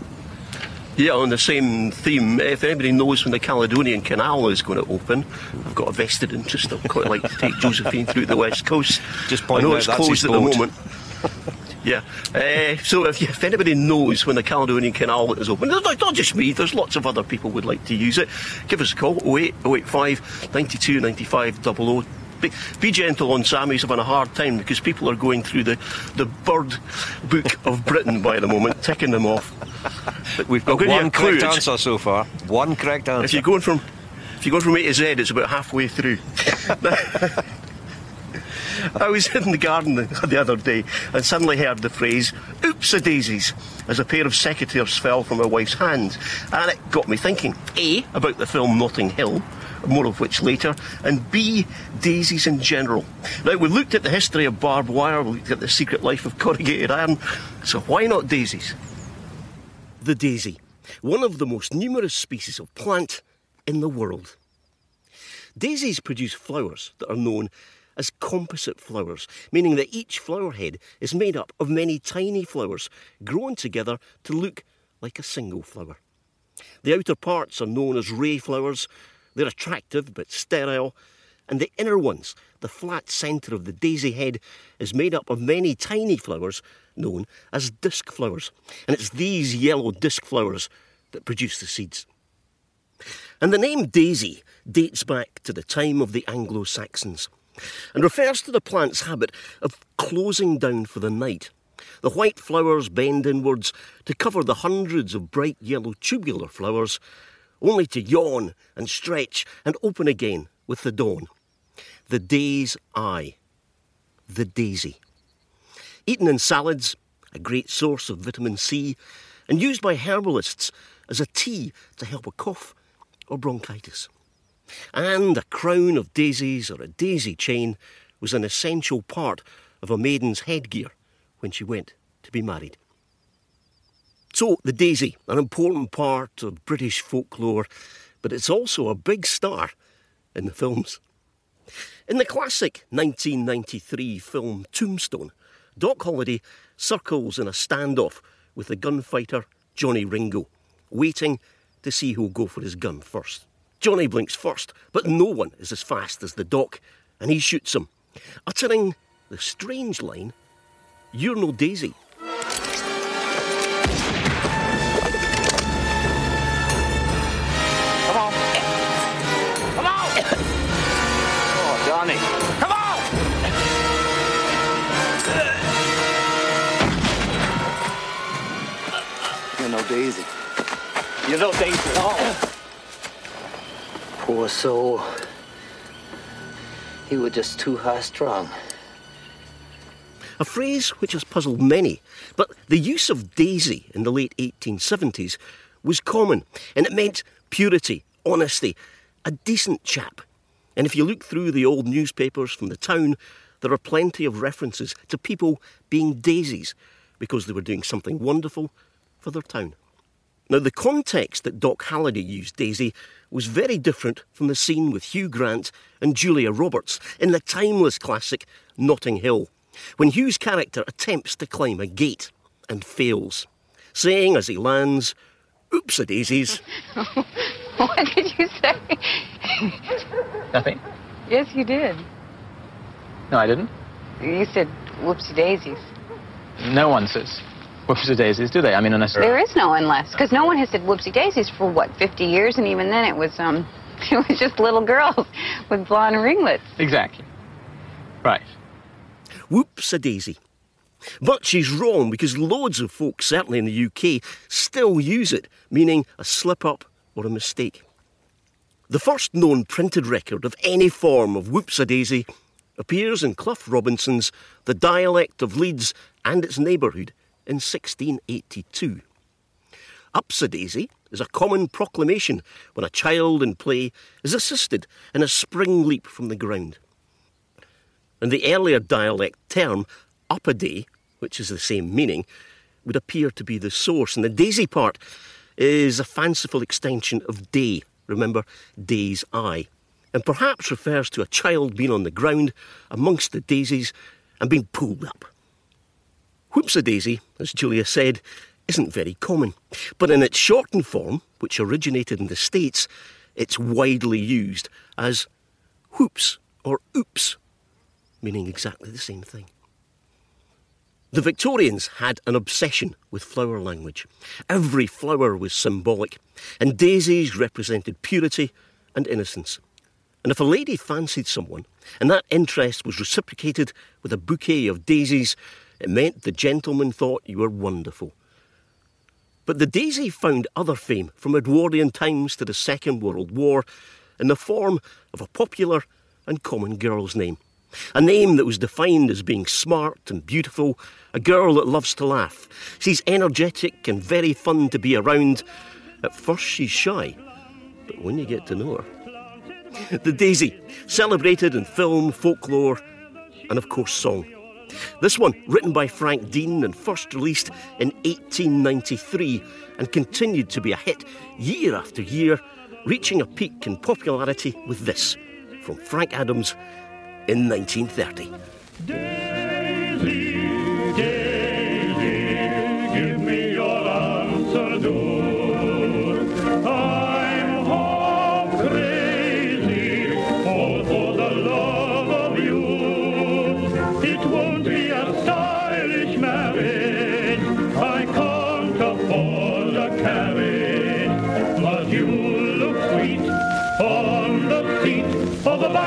Yeah, on the same theme, if anybody knows when the Caledonian Canal is going to open, I've got a vested interest. I'd quite like to take Josephine through the West Coast. Just point I know out it's that's closed his at boat. the moment. Yeah, uh, so if, if anybody knows when the Caledonian Canal is open, there's not just me, there's lots of other people who would like to use it, give us a call, oh eight oh eight five, nine two nine five double oh. Be, be gentle on Sam, he's having a hard time because people are going through the, the bird book of Britain by the moment, ticking them off. But we've got one correct answer so far. One correct answer. If you're going from if you're going from A to Z, it's about halfway through. I was in the garden the, the other day and suddenly heard the phrase "oops-a-daisies" as a pair of secateurs fell from my wife's hand, and it got me thinking: A, about the film Notting Hill, more of which later, and B, daisies in general. Now, we looked at the history of barbed wire, we looked at the secret life of corrugated iron, so why not daisies? The daisy, one of the most numerous species of plant in the world. Daisies produce flowers that are known as composite flowers, meaning that each flower head is made up of many tiny flowers grown together to look like a single flower. The outer parts are known as ray flowers. They're attractive but sterile, and the inner ones, the flat centre of the daisy head is made up of many tiny flowers known as disc flowers. And it's these yellow disc flowers that produce the seeds. And the name daisy dates back to the time of the Anglo-Saxons and refers to the plant's habit of closing down for the night. The white flowers bend inwards to cover the hundreds of bright yellow tubular flowers, only to yawn and stretch and open again with the dawn. The day's eye. The daisy. Eaten in salads, a great source of vitamin C, and used by herbalists as a tea to help a cough or bronchitis. And a crown of daisies or a daisy chain was an essential part of a maiden's headgear when she went to be married. So the daisy, an important part of British folklore, but it's also a big star in the films. In the classic nineteen ninety-three film Tombstone, Doc Holliday circles in a standoff with the gunfighter Johnny Ringo, waiting to see who'll go for his gun first. Johnny blinks first, but no one is as fast as the Doc, and he shoots him, uttering the strange line, "You're no daisy." Come on. Come on! Oh, Johnny. Come on! You're no daisy. You're no daisy at all. Poor soul. He was just too high-strung. A phrase which has puzzled many, but the use of daisy in the late eighteen seventies was common, and it meant purity, honesty, a decent chap. And if you look through the old newspapers from the town, there are plenty of references to people being daisies because they were doing something wonderful for their town. Now, the context that Doc Holliday used daisy was very different from the scene with Hugh Grant and Julia Roberts in the timeless classic Notting Hill, when Hugh's character attempts to climb a gate and fails, saying as he lands, "Oops-a-daisies." What did you say? Nothing. Yes, you did. No, I didn't. You said whoopsie daisies. No one says whoopsie daisies, do they? I mean, unless There is no unless, because no one has said whoopsie daisies for what, fifty years, and even then it was um, it was just little girls with blonde ringlets. Exactly. Right. Whoops-a-daisy. But she's wrong, because loads of folks, certainly in the U K, still use it, meaning a slip-up or a mistake. The first known printed record of any form of whoops-a-daisy appears in Clough Robinson's The Dialect of Leeds and Its Neighbourhood in sixteen eighty-two. Ups-a-daisy is a common proclamation when a child in play is assisted in a spring leap from the ground. And the earlier dialect term, up-a-day, which is the same meaning, would appear to be the source. And the daisy part is a fanciful extension of day. Remember, day's eye. And perhaps refers to a child being on the ground amongst the daisies and being pulled up. Whoops-a-daisy, as Julia said, isn't very common. But in its shortened form, which originated in the States, it's widely used as whoops or oops, meaning exactly the same thing. The Victorians had an obsession with flower language. Every flower was symbolic, and daisies represented purity and innocence. And if a lady fancied someone, and that interest was reciprocated with a bouquet of daisies, it meant the gentleman thought you were wonderful. But the daisy found other fame from Edwardian times to the Second World War in the form of a popular and common girl's name. A name that was defined as being smart and beautiful, a girl that loves to laugh. She's energetic and very fun to be around. At first she's shy, but when you get to know her. The daisy, celebrated in film, folklore, and of course song. This one, written by Frank Dean and first released in eighteen ninety-three and continued to be a hit year after year, reaching a peak in popularity with this, from Frank Adams in nineteen thirty. Daisy, Daisy, give me your answer, do. I'm half crazy, all for the love of you.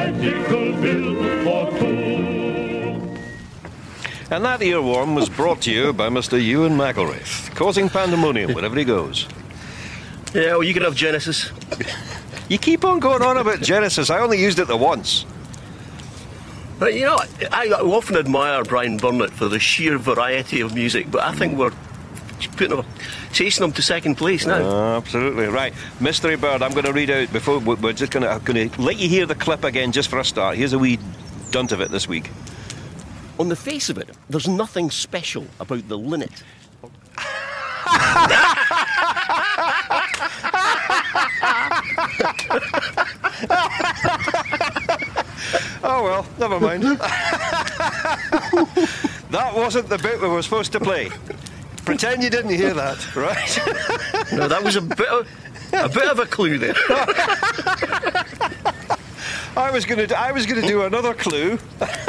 magical bill for two. And that earworm was brought to you by Mister Ewan McElraith, causing pandemonium wherever he goes. Yeah, well, you can have Genesis. You keep on going on about Genesis. I only used it the once. But, you know, I, I often admire Brian Burnett for the sheer variety of music, but I think we're putting him, chasing him to second place now. Uh, absolutely. Right. Mystery Bird, I'm going to read out before we're just going to, going to let you hear the clip again just for a start. Here's a wee dunt of it this week. On the face of it, there's nothing special about the linnet. Oh well, never mind. That wasn't the bit we were supposed to play. Pretend you didn't hear that, right? No, that was a bit of a bit of a clue there. I was going to I was going to do another clue.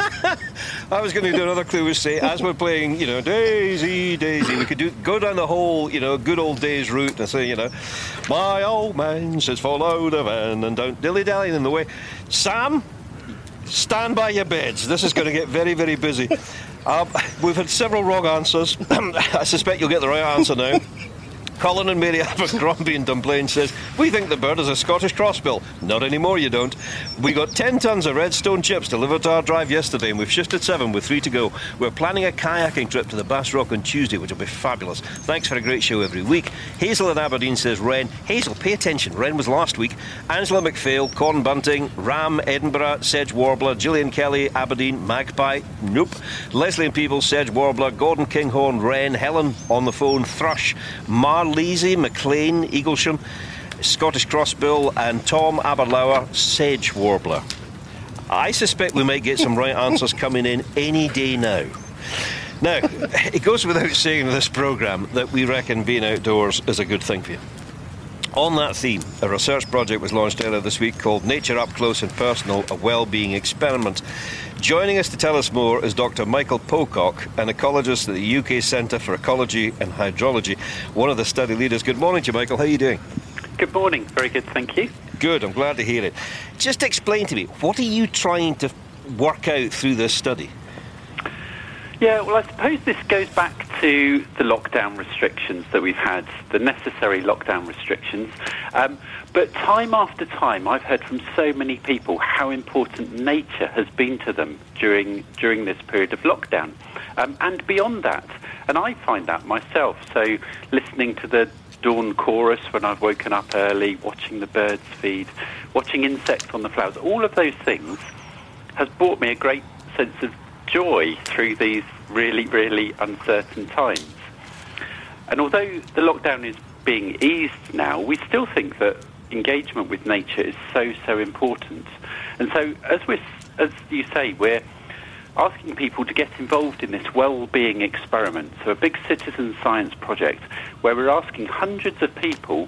I was going to do another clue, which say, as we're playing, you know, Daisy, Daisy, we could do go down the whole, you know, good old days route and say, you know, my old man says follow the van and don't dilly-dally in the way. Sam, stand by your beds. This is going to get very, very busy. Um, we've had several wrong answers. I suspect you'll get the right answer now. Colin and Mary Abercrombie in Dunblane says, we think the bird is a Scottish crossbill. Not anymore, you don't. We got ten tonnes of Redstone chips delivered to our drive yesterday, and we've shifted seven with three to go. We're planning a kayaking trip to the Bass Rock on Tuesday, which will be fabulous. Thanks for a great show every week. Hazel in Aberdeen says, Wren. Hazel, pay attention. Wren was last week. Angela McPhail, Corn Bunting, Ram, Edinburgh, Sedge Warbler, Gillian Kelly, Aberdeen, Magpie, nope. Leslie and Peebles, Sedge Warbler, Gordon Kinghorn, Wren, Helen on the phone, Thrush, Mar Leasy, McLean, Eaglesham, Scottish Crossbill, and Tom Aberlour, Sedge Warbler. I suspect we might get some right answers coming in any day now. Now, it goes without saying in this programme that we reckon being outdoors is a good thing for you. On that theme, a research project was launched earlier this week called Nature Up Close and Personal, a Wellbeing Experiment. Joining us to tell us more is Doctor Michael Pocock, an ecologist at the U K Centre for Ecology and Hydrology, one of the study leaders. Good morning to you, Michael. How are you doing? Good morning. Very good, thank you. Good, I'm glad to hear it. Just explain to me, what are you trying to work out through this study? Yeah, well, I suppose this goes back to the lockdown restrictions that we've had, the necessary lockdown restrictions. Um, but time after time, I've heard from so many people how important nature has been to them during during this period of lockdown, um, and beyond that. And I find that myself. So listening to the dawn chorus when I've woken up early, watching the birds feed, watching insects on the flowers, all of those things has brought me a great sense of joy through these really, really uncertain times. And although the lockdown is being eased now, we still think that engagement with nature is so, so important. And so, as we, as you say, we're asking people to get involved in this well-being experiment. So a big citizen science project where we're asking hundreds of people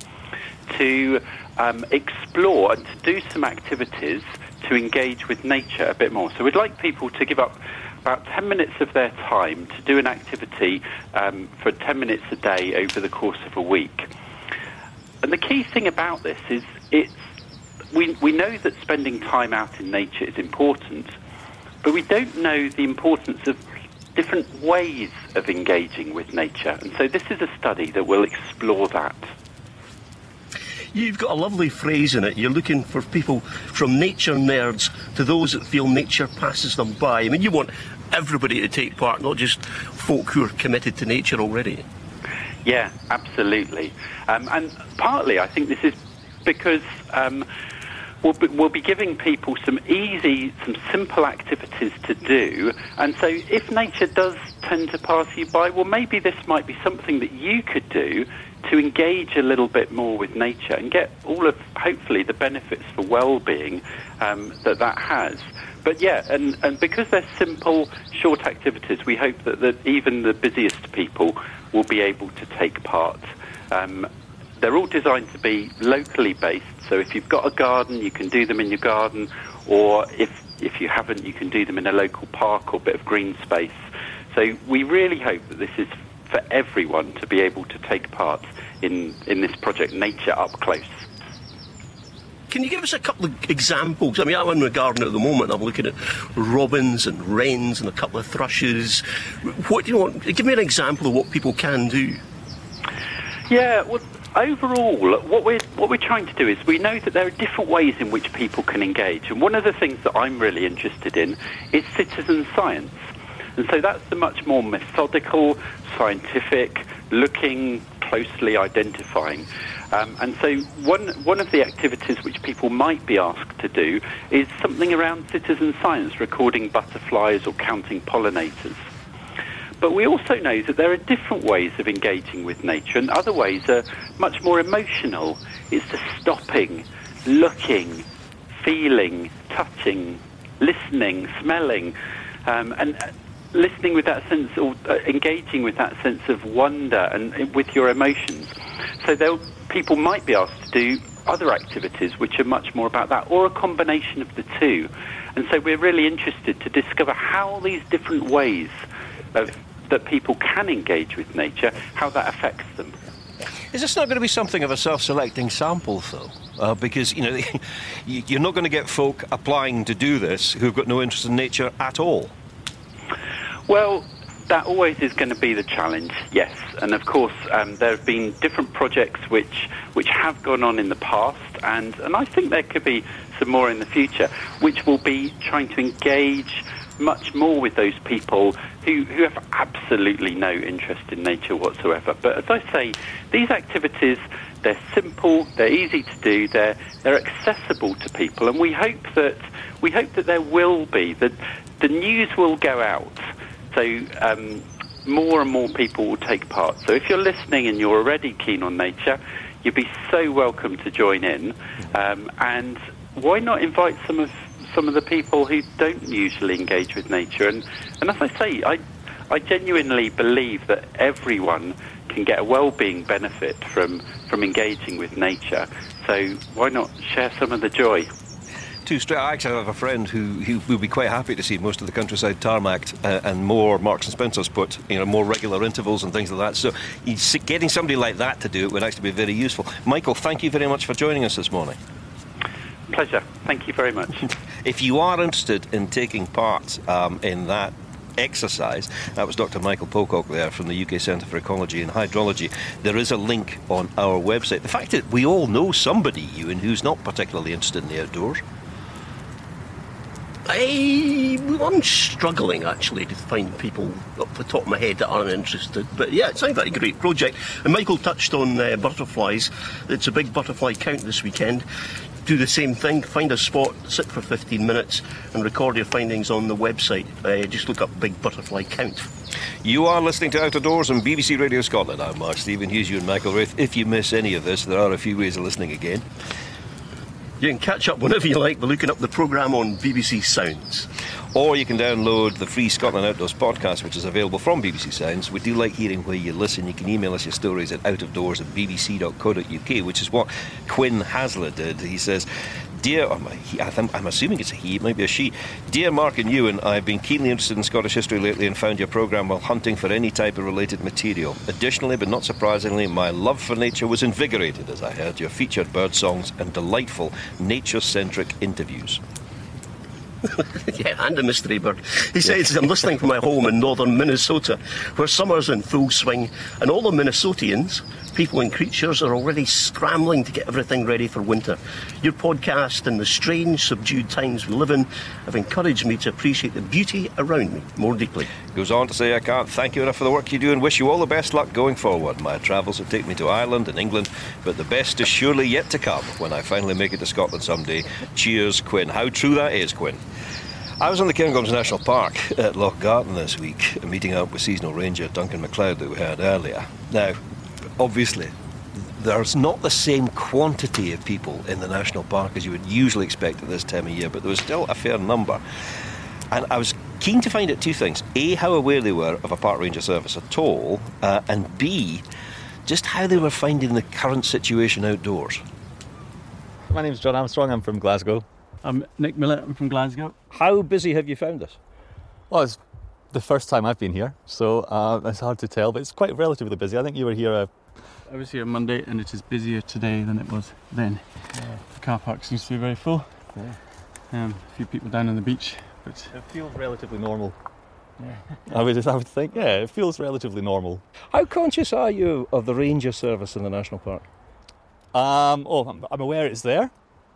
to um, explore and to do some activities to engage with nature a bit more. So we'd like people to give up about ten minutes of their time to do an activity um, for ten minutes a day over the course of a week. And the key thing about this is it's we, we know that spending time out in nature is important, but we don't know the importance of different ways of engaging with nature. And so this is a study that will explore that. You've got a lovely phrase in it. You're looking for people from nature nerds to those that feel nature passes them by. I mean, you want everybody to take part, not just folk who are committed to nature already. Yeah, absolutely. Um, and partly, I think this is because um, we'll, be, we'll be giving people some easy, some simple activities to do. And so if nature does tend to pass you by, well, maybe this might be something that you could do to engage a little bit more with nature and get all of, hopefully, the benefits for well-being um, that that has. But yeah, and, and because they're simple, short activities, we hope that, that even the busiest people will be able to take part. Um, they're all designed to be locally based, so if you've got a garden, you can do them in your garden, or if, if you haven't, you can do them in a local park or bit of green space. So we really hope that this is for everyone to be able to take part in, in this project, Nature Up Close. can you give us a couple of examples? I mean, I'm in my garden at the moment. I'm looking at robins and wrens and a couple of thrushes. What do you want? Give me an example of what people can do. Yeah, well, overall, what we're what we're trying to do is we know that there are different ways in which people can engage, and one of the things that I'm really interested in is citizen science, and so that's the much more methodical, scientific, looking, closely identifying. Um, and so one one of the activities which people might be asked to do is something around citizen science, recording butterflies or counting pollinators. But we also know that there are different ways of engaging with nature, and other ways are much more emotional. It's the stopping, looking, feeling, touching, listening, smelling, um, and listening with that sense, or uh, engaging with that sense of wonder and uh, with your emotions. So there, people might be asked to do other activities which are much more about that, or a combination of the two. And so we're really interested to discover how these different ways of that people can engage with nature, how that affects them. Is this not going to be something of a self-selecting sample, though? Uh, because, you know, you're not going to get folk applying to do this who've got no interest in nature at all. Well, that always is going to be the challenge, yes. And of course, um, there have been different projects which which have gone on in the past, and, and I think there could be some more in the future, which will be trying to engage much more with those people who, who have absolutely no interest in nature whatsoever. But as I say, these activities, they're simple, they're easy to do, they're they're accessible to people, and we hope that we hope that there will be, that the news will go out, so um, more and more people will take part. So if you're listening and you're already keen on nature, you'd be so welcome to join in, um, and why not invite some of some of the people who don't usually engage with nature. And, and as I say, I, I genuinely believe that everyone can get a well-being benefit from, from engaging with nature. So why not share some of the joy? Two straight. I actually have a friend who, who will be quite happy to see most of the countryside tarmacked uh, and more Marks and Spencer's put, you know, more regular intervals and things like that. So he's, getting somebody like that to do it would actually be very useful. Michael, thank you very much for joining us this morning. Pleasure. Thank you very much. If you are interested in taking part um, in that exercise, that was Doctor Michael Pocock there from the U K Centre for Ecology and Hydrology. There is a link on our website. The fact that we all know somebody, Ewan, who's not particularly interested in the outdoors. I, I'm struggling, actually, to find people off the top of my head that aren't interested. But yeah, it sounds like a great project. And Michael touched on uh, butterflies. It's a big butterfly count this weekend. Do the same thing, find a spot, sit for fifteen minutes and record your findings on the website. Uh, just look up Big Butterfly Count. You are listening to Out of Doors on B B C Radio Scotland. I'm Mark Stephen Hughes, you and Michael Wraith. If you miss any of this, there are a few ways of listening again. You can catch up whenever you like by looking up the programme on B B C Sounds. Or you can download the free Scotland Outdoors podcast, which is available from B B C Sounds. We do like hearing where you listen. You can email us your stories at outofdoors at b b c dot co dot u k, which is what Quinn Hasler did. He says, Dear, oh my, he, I'm assuming it's a he, it might be a she. Dear Mark and Ewan, I've been keenly interested in Scottish history lately and found your programme while hunting for any type of related material. Additionally, but not surprisingly, my love for nature was invigorated as I heard your featured bird songs and delightful nature-centric interviews. Yeah, and a mystery bird. He says, I'm listening from my home in northern Minnesota, where summer's in full swing, and all the Minnesotians, people and creatures, are already scrambling to get everything ready for winter. Your podcast and the strange, subdued times we live in have encouraged me to appreciate the beauty around me more deeply. Goes on to say, I can't thank you enough for the work you do and wish you all the best luck going forward. My travels will take me to Ireland and England, but the best is surely yet to come when I finally make it to Scotland someday. Cheers, Quinn. How true that is, Quinn. I was on the Cairngorms National Park at Lochgarten this week, meeting up with seasonal ranger Duncan MacLeod that we heard earlier. Now, obviously, there's not the same quantity of people in the national park as you would usually expect at this time of year, but there was still a fair number. And I was keen to find out two things. A, how aware they were of a park ranger service at all, uh, and B, just how they were finding the current situation outdoors. My name's John Armstrong, I'm from Glasgow. I'm Nick Millett, I'm from Glasgow. How busy have you found this? Well, it's the first time I've been here, so uh, it's hard to tell, but it's quite relatively busy. I think you were here... Uh... I was here Monday, and it is busier today than it was then. Yeah. The car park seems to be very full. Yeah. Um, a few people down on the beach, but... It feels relatively normal. Yeah. I would, I would think, yeah, it feels relatively normal. How conscious are you of the ranger service in the national park? Um, oh, I'm, I'm aware it's there.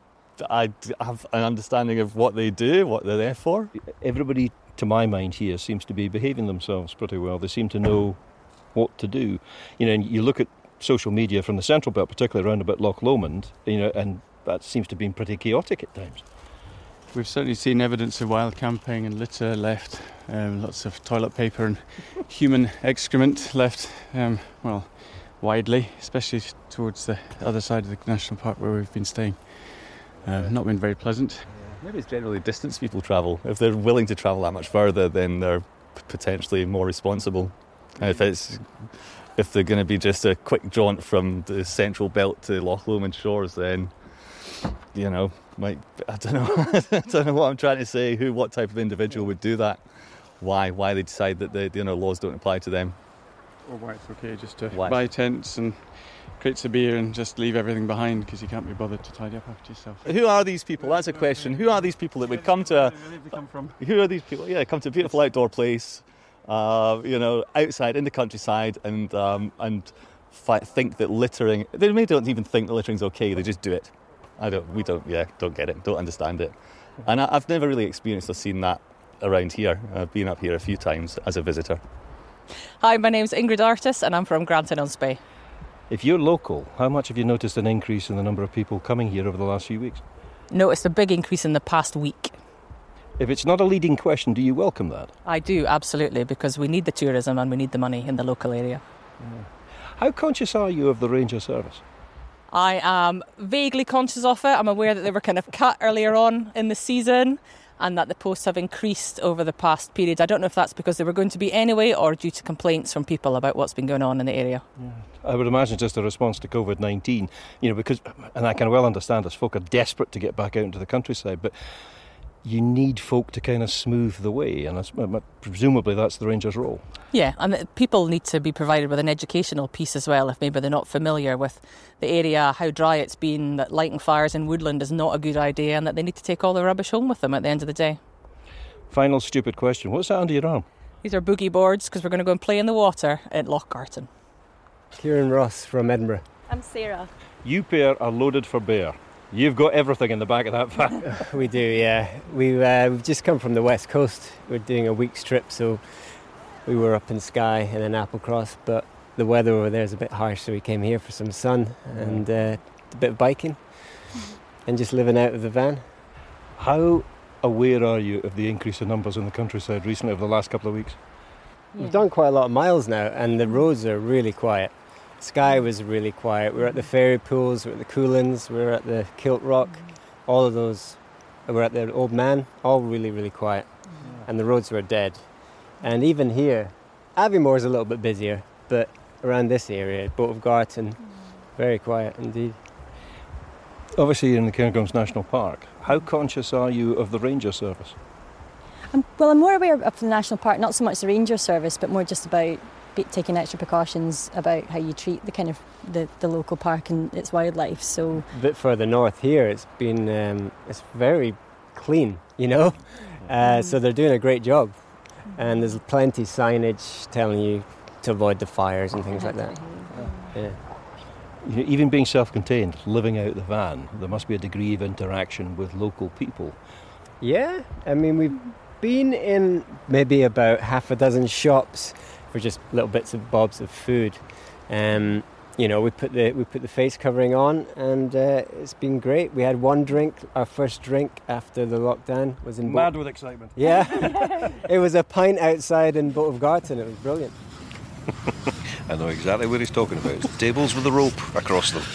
I have an understanding of what they do, what they're there for. Everybody, to my mind here, seems to be behaving themselves pretty well. They seem to know what to do. You know, and you look at social media from the Central Belt, particularly around about Loch Lomond, you know, and that seems to have been pretty chaotic at times. We've certainly seen evidence of wild camping and litter left, um, lots of toilet paper and human excrement left, um, well, widely, especially towards the other side of the national park where we've been staying. Uh, not been very pleasant. Maybe it's generally distance people travel. If they're willing to travel that much further, then they're p- potentially more responsible. And if it's if they're going to be just a quick jaunt from the Central Belt to Loch Lomond shores, then, you know, might I don't know. I don't know what I'm trying to say. Who, what type of individual would do that? Why? Why they decide that the you know laws don't apply to them? Or why it's okay just to why? buy tents and crates of beer and just leave everything behind because you can't be bothered to tidy up after yourself. Who are these people? That's a question. Who are these people that would come to? A, Where did they come from? Who are these people? Yeah, come to a beautiful outdoor place, uh, you know, outside in the countryside, and um, and fi- think that littering. They may don't even think that littering's okay. They just do it. I don't. We don't. Yeah, don't get it. Don't understand it. And I, I've never really experienced or seen that around here. I've been up here a few times as a visitor. Hi, my name's Ingrid Artis, and I'm from Grantown-on-Spey. If you're local, how much have you noticed an increase in the number of people coming here over the last few weeks? Noticed a big increase in the past week. If it's not a leading question, do you welcome that? I do, absolutely, because we need the tourism and we need the money in the local area. Yeah. How conscious are you of the ranger service? I am vaguely conscious of it. I'm aware that they were kind of cut earlier on in the season and that the posts have increased over the past period. I don't know if that's because they were going to be anyway or due to complaints from people about what's been going on in the area. Yeah. I would imagine just a response to covid nineteen, you know, because, and I can well understand this, folk are desperate to get back out into the countryside, but you need folk to kind of smooth the way, and presumably that's the ranger's role. Yeah, and people need to be provided with an educational piece as well if maybe they're not familiar with the area, how dry it's been, that lighting fires in woodland is not a good idea, and that they need to take all their rubbish home with them at the end of the day. Final stupid question. What's that under your arm? These are boogie boards because we're going to go and play in the water at Loch Garten. Kieran Ross from Edinburgh. I'm Sarah. You pair are loaded for bear. You've got everything in the back of that van. We do, yeah. We, uh, we've just come from the west coast. We're doing a week's trip, so we were up in Skye and then Applecross, but the weather over there is a bit harsh, so we came here for some sun and uh, a bit of biking and just living out of the van. How aware are you of the increase in numbers in the countryside recently over the last couple of weeks? Yeah. We've done quite a lot of miles now, and the roads are really quiet. Skye was really quiet. We were at the fairy pools, we were at the Coolins, we were at the Kilt Rock. All of those, we were at the Old Man, all really, really quiet. And the roads were dead. And even here, Aviemore is a little bit busier, but around this area, Boat of Garton, very quiet indeed. Obviously you're in the Cairngorms National Park. How conscious are you of the ranger service? Um, well, I'm more aware of the National Park, not so much the ranger service, but more just about taking extra precautions about how you treat the kind of the, the local park and its wildlife. So a bit further north here, it's been um, it's very clean, you know. Uh, so they're doing a great job, and there's plenty signage telling you to avoid the fires and things like that. Yeah. You know, even being self-contained, living out the van, there must be a degree of interaction with local people. Yeah, I mean we've been in maybe about half a dozen shops for just little bits and bobs of food. Um, you know, we put the we put the face covering on, and uh, it's been great. We had one drink, our first drink after the lockdown was in Mad Bo- with excitement. Yeah, it was a pint outside in Boat of Garton. It was brilliant. I know exactly what he's talking about. It's tables with a rope across them.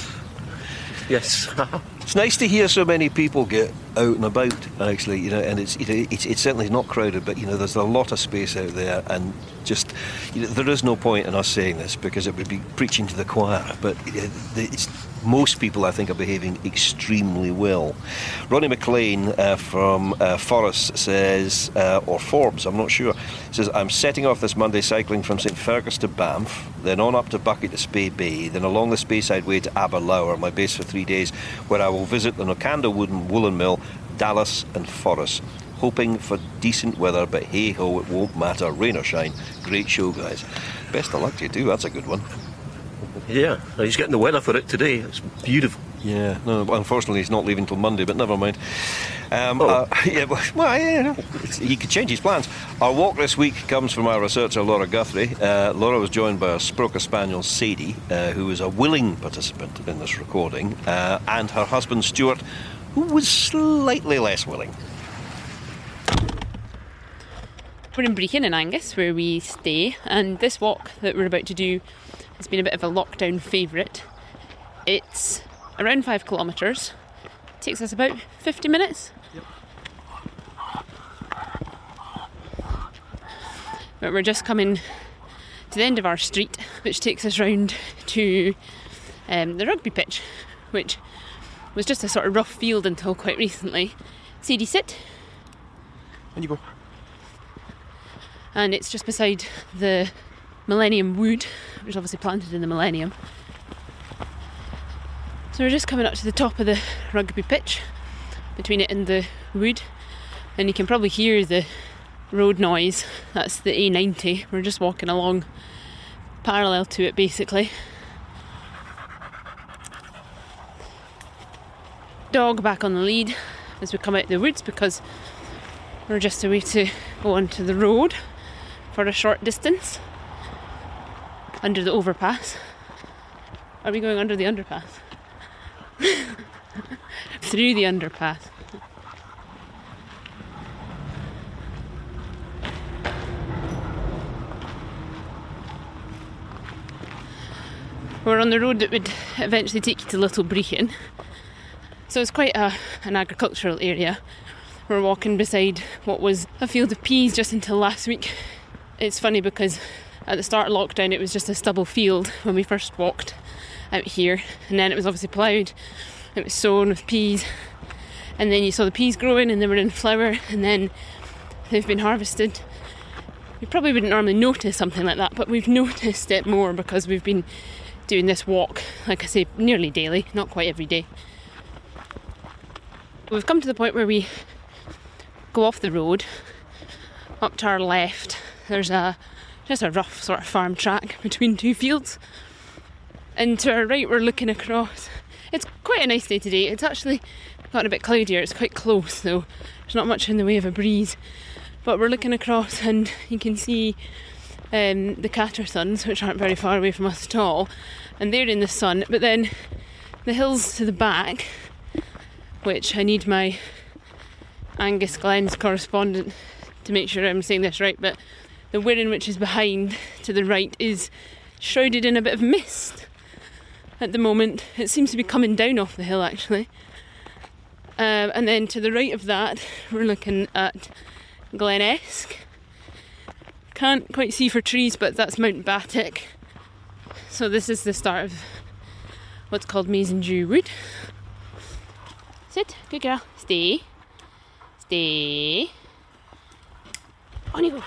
Yes. It's nice to hear so many people get out and about, actually, you know, and it's, you know, it's it's certainly not crowded, but, you know, there's a lot of space out there, and just, you know, there is no point in us saying this because it would be preaching to the choir, but it's, most people, I think, are behaving extremely well. Ronnie McLean uh, from uh, Forres says, uh, or Forbes, I'm not sure, says, I'm setting off this Monday cycling from St Fergus to Banff, then on up to Buckie to Spey Bay, then along the Speyside Way to Aberlour, my base for three days, where I will visit the Nocanda Wooden Woolen Mill, Dallas and Forres. Hoping for decent weather, but hey-ho, it won't matter, rain or shine. Great show, guys. Best of luck to you too, that's a good one. Yeah, he's getting the weather for it today. It's beautiful. Yeah, no, unfortunately he's not leaving till Monday, but never mind. Um, oh. uh, yeah, well, yeah, he could change his plans. Our walk this week comes from our researcher Laura Guthrie. Uh, Laura was joined by our Sproker Spaniel Sadie, uh, who is a willing participant in this recording, uh, and her husband Stuart, who was slightly less willing. We're in Brechin in Angus, where we stay, and this walk that we're about to do has been a bit of a lockdown favourite. It's around five kilometres. It takes us about fifty minutes. Yep. But we're just coming to the end of our street, which takes us round to um, the rugby pitch, which was just a sort of rough field until quite recently. Sadie, sit. And you go. And it's just beside the Millennium Wood, which is obviously planted in the Millennium. So we're just coming up to the top of the rugby pitch, between it and the wood, and you can probably hear the road noise. That's the A ninety. We're just walking along parallel to it, basically. Dog back on the lead as we come out of the woods, because we're just a way to go onto the road for a short distance under the overpass. Are we going under the underpass? Through the underpass. We're on the road that would eventually take you to Little Brechin. So it's quite a, an agricultural area. We're walking beside what was a field of peas just until last week. It's funny because at the start of lockdown it was just a stubble field when we first walked out here, and then it was obviously ploughed, it was sown with peas, and then you saw the peas growing and they were in flower, and then they've been harvested. You probably wouldn't normally notice something like that, but we've noticed it more because we've been doing this walk, like I say, nearly daily, not quite every day. We've come to the point where we go off the road. Up to our left there's a just a rough sort of farm track between two fields, and to our right we're looking across. It's quite a nice day today. It's actually gotten a bit cloudier. It's quite close, so there's not much in the way of a breeze, but we're looking across and you can see um, the Cattersuns, which aren't very far away from us at all, and they're in the sun. But then the hills to the back, which I need my Angus Glens correspondent to make sure I'm saying this right, but the Wirral, which is behind to the right, is shrouded in a bit of mist at the moment. It seems to be coming down off the hill, actually. Um, and then to the right of that we're looking at Glen Esk. Can't quite see for trees, but that's Mount Battock. So this is the start of what's called Mason Dew Wood. Sit, good girl. Stay. Stay. On you go.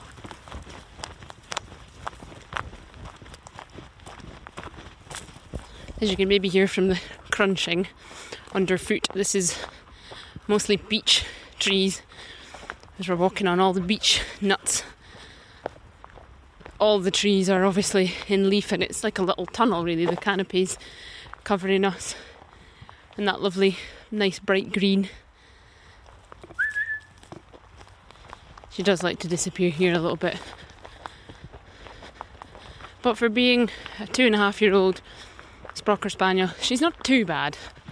As you can maybe hear from the crunching underfoot, this is mostly beech trees, as we're walking on all the beech nuts. All the trees are obviously in leaf, and it's like a little tunnel really, the canopies covering us, and that lovely nice bright green. She does like to disappear here a little bit, but for being a two and a half year old Sproker Spaniel, she's not too bad.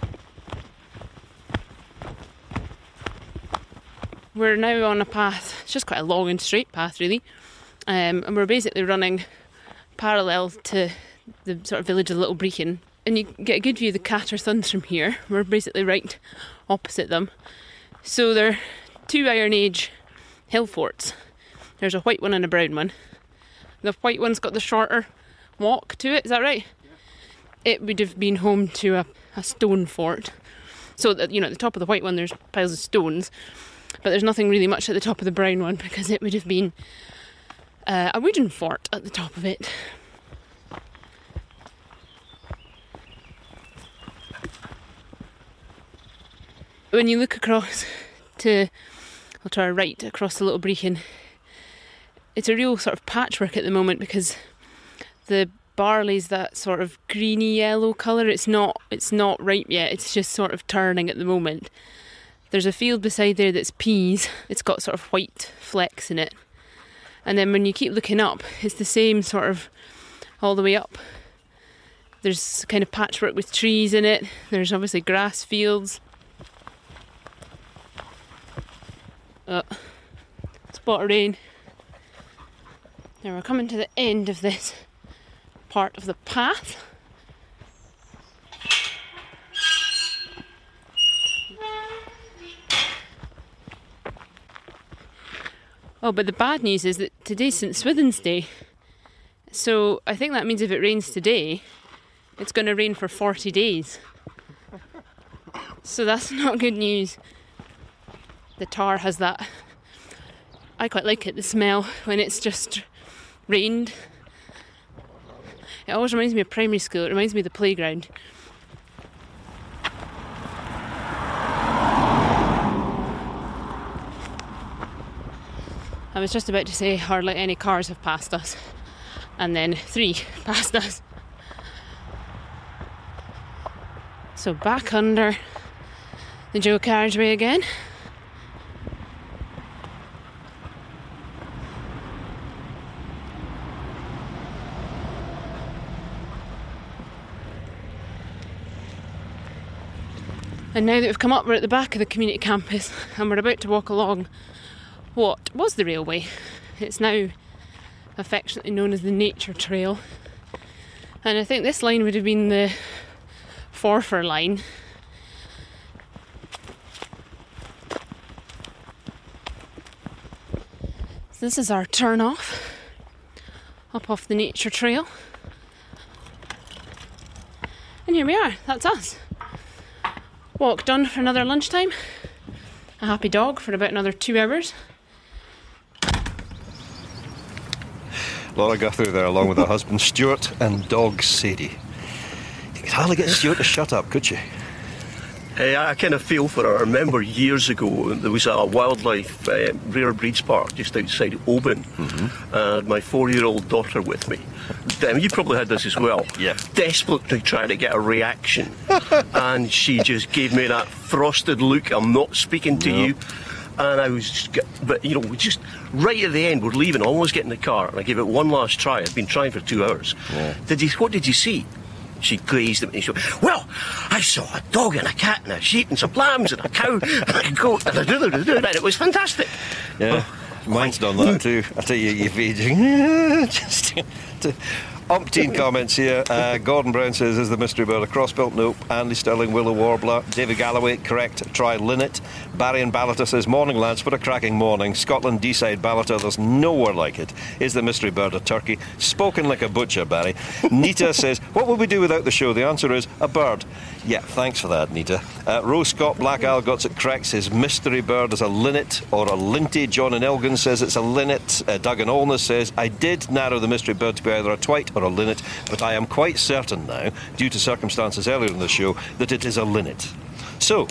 We're now on a path, it's just quite a long and straight path really, um, and we're basically running parallel to the sort of village of Little Brechin, and you get a good view of the Cattersuns from here. We're basically right opposite them. So they're two Iron Age hill forts. There's a white one and a brown one. the white one's got the shorter walk to it, is that right? Yeah. It would have been home to a, a stone fort. So, that, you know, at the top of the white one there's piles of stones, but there's nothing really much at the top of the brown one because it would have been uh, a wooden fort at the top of it. When you look across to, well, to our right, across the Little Brechin, it's a real sort of patchwork at the moment because the barley's that sort of greeny yellow colour. It's not it's not ripe yet, it's just sort of turning at the moment. There's a field beside there that's peas. It's got sort of white flecks in it. And then when you keep looking up, it's the same sort of all the way up. There's kind of patchwork with trees in it. There's obviously grass fields. Uh, spot of rain. Now we're coming to the end of this part of the path. Oh, but the bad news is that today's Saint Swithin's Day. So I think that means if it rains today, it's going to rain for forty days. So that's not good news. The tar has that, I quite like it, the smell when it's just rained. It always reminds me of primary school, it reminds me of the playground. I was just about to say hardly any cars have passed us, and then three passed us. So back under the Joe carriageway again. And now that we've come up, we're at the back of the community campus and we're about to walk along what was the railway. It's now affectionately known as the Nature Trail. And I think this line would have been the Forfar line. So this is our turn off, up off the Nature Trail. And here we are, that's us. Walk done for another lunchtime. A happy dog for about another two hours. Laura Guthrie there, along with her husband Stuart and dog Sadie. You could hardly get Stuart to shut up, could you? Hey, I kind of feel for her. I remember years ago there was a wildlife uh, rare breeds park just outside Oban. Mm-hmm. Uh, my four-year-old daughter with me. Um, you probably had this as well. Yeah. Desperately trying to get a reaction, and she just gave me that frosted look. I'm not speaking to no. you. And I was just, but you know, just right at the end, we're leaving, almost getting in the car, and I gave it one last try. I'd been trying for two hours. Yeah. Did you? What did you see? She glazed at me. She went, well, I saw a dog and a cat and a sheep and some lambs and a cow and a goat and, a and it was fantastic. Yeah, oh, mine's done that too. I tell you, you're aging. Just to, umpteen comments here. Uh, Gordon Brown says, is the mystery bird a crossbill? Nope. Andy Sterling, Willow Warbler. David Galloway, correct. Try linnet. Barry and Ballata says, morning lads, what a cracking morning. Scotland, D-side Ballata, there's nowhere like it. Is the mystery bird a turkey? Spoken like a butcher, Barry. Nita says, what would we do without the show? The answer is a bird. Yeah, thanks for that, Nita. Uh, Rose Scott, Black Isle got it correct, says mystery bird is a linnet or a linty. John in Elgin says it's a linnet. Uh, Doug in Olness says, I did narrow the mystery bird to be either a twite or a linnet, but I am quite certain now, due to circumstances earlier in the show, that it is a linnet. So,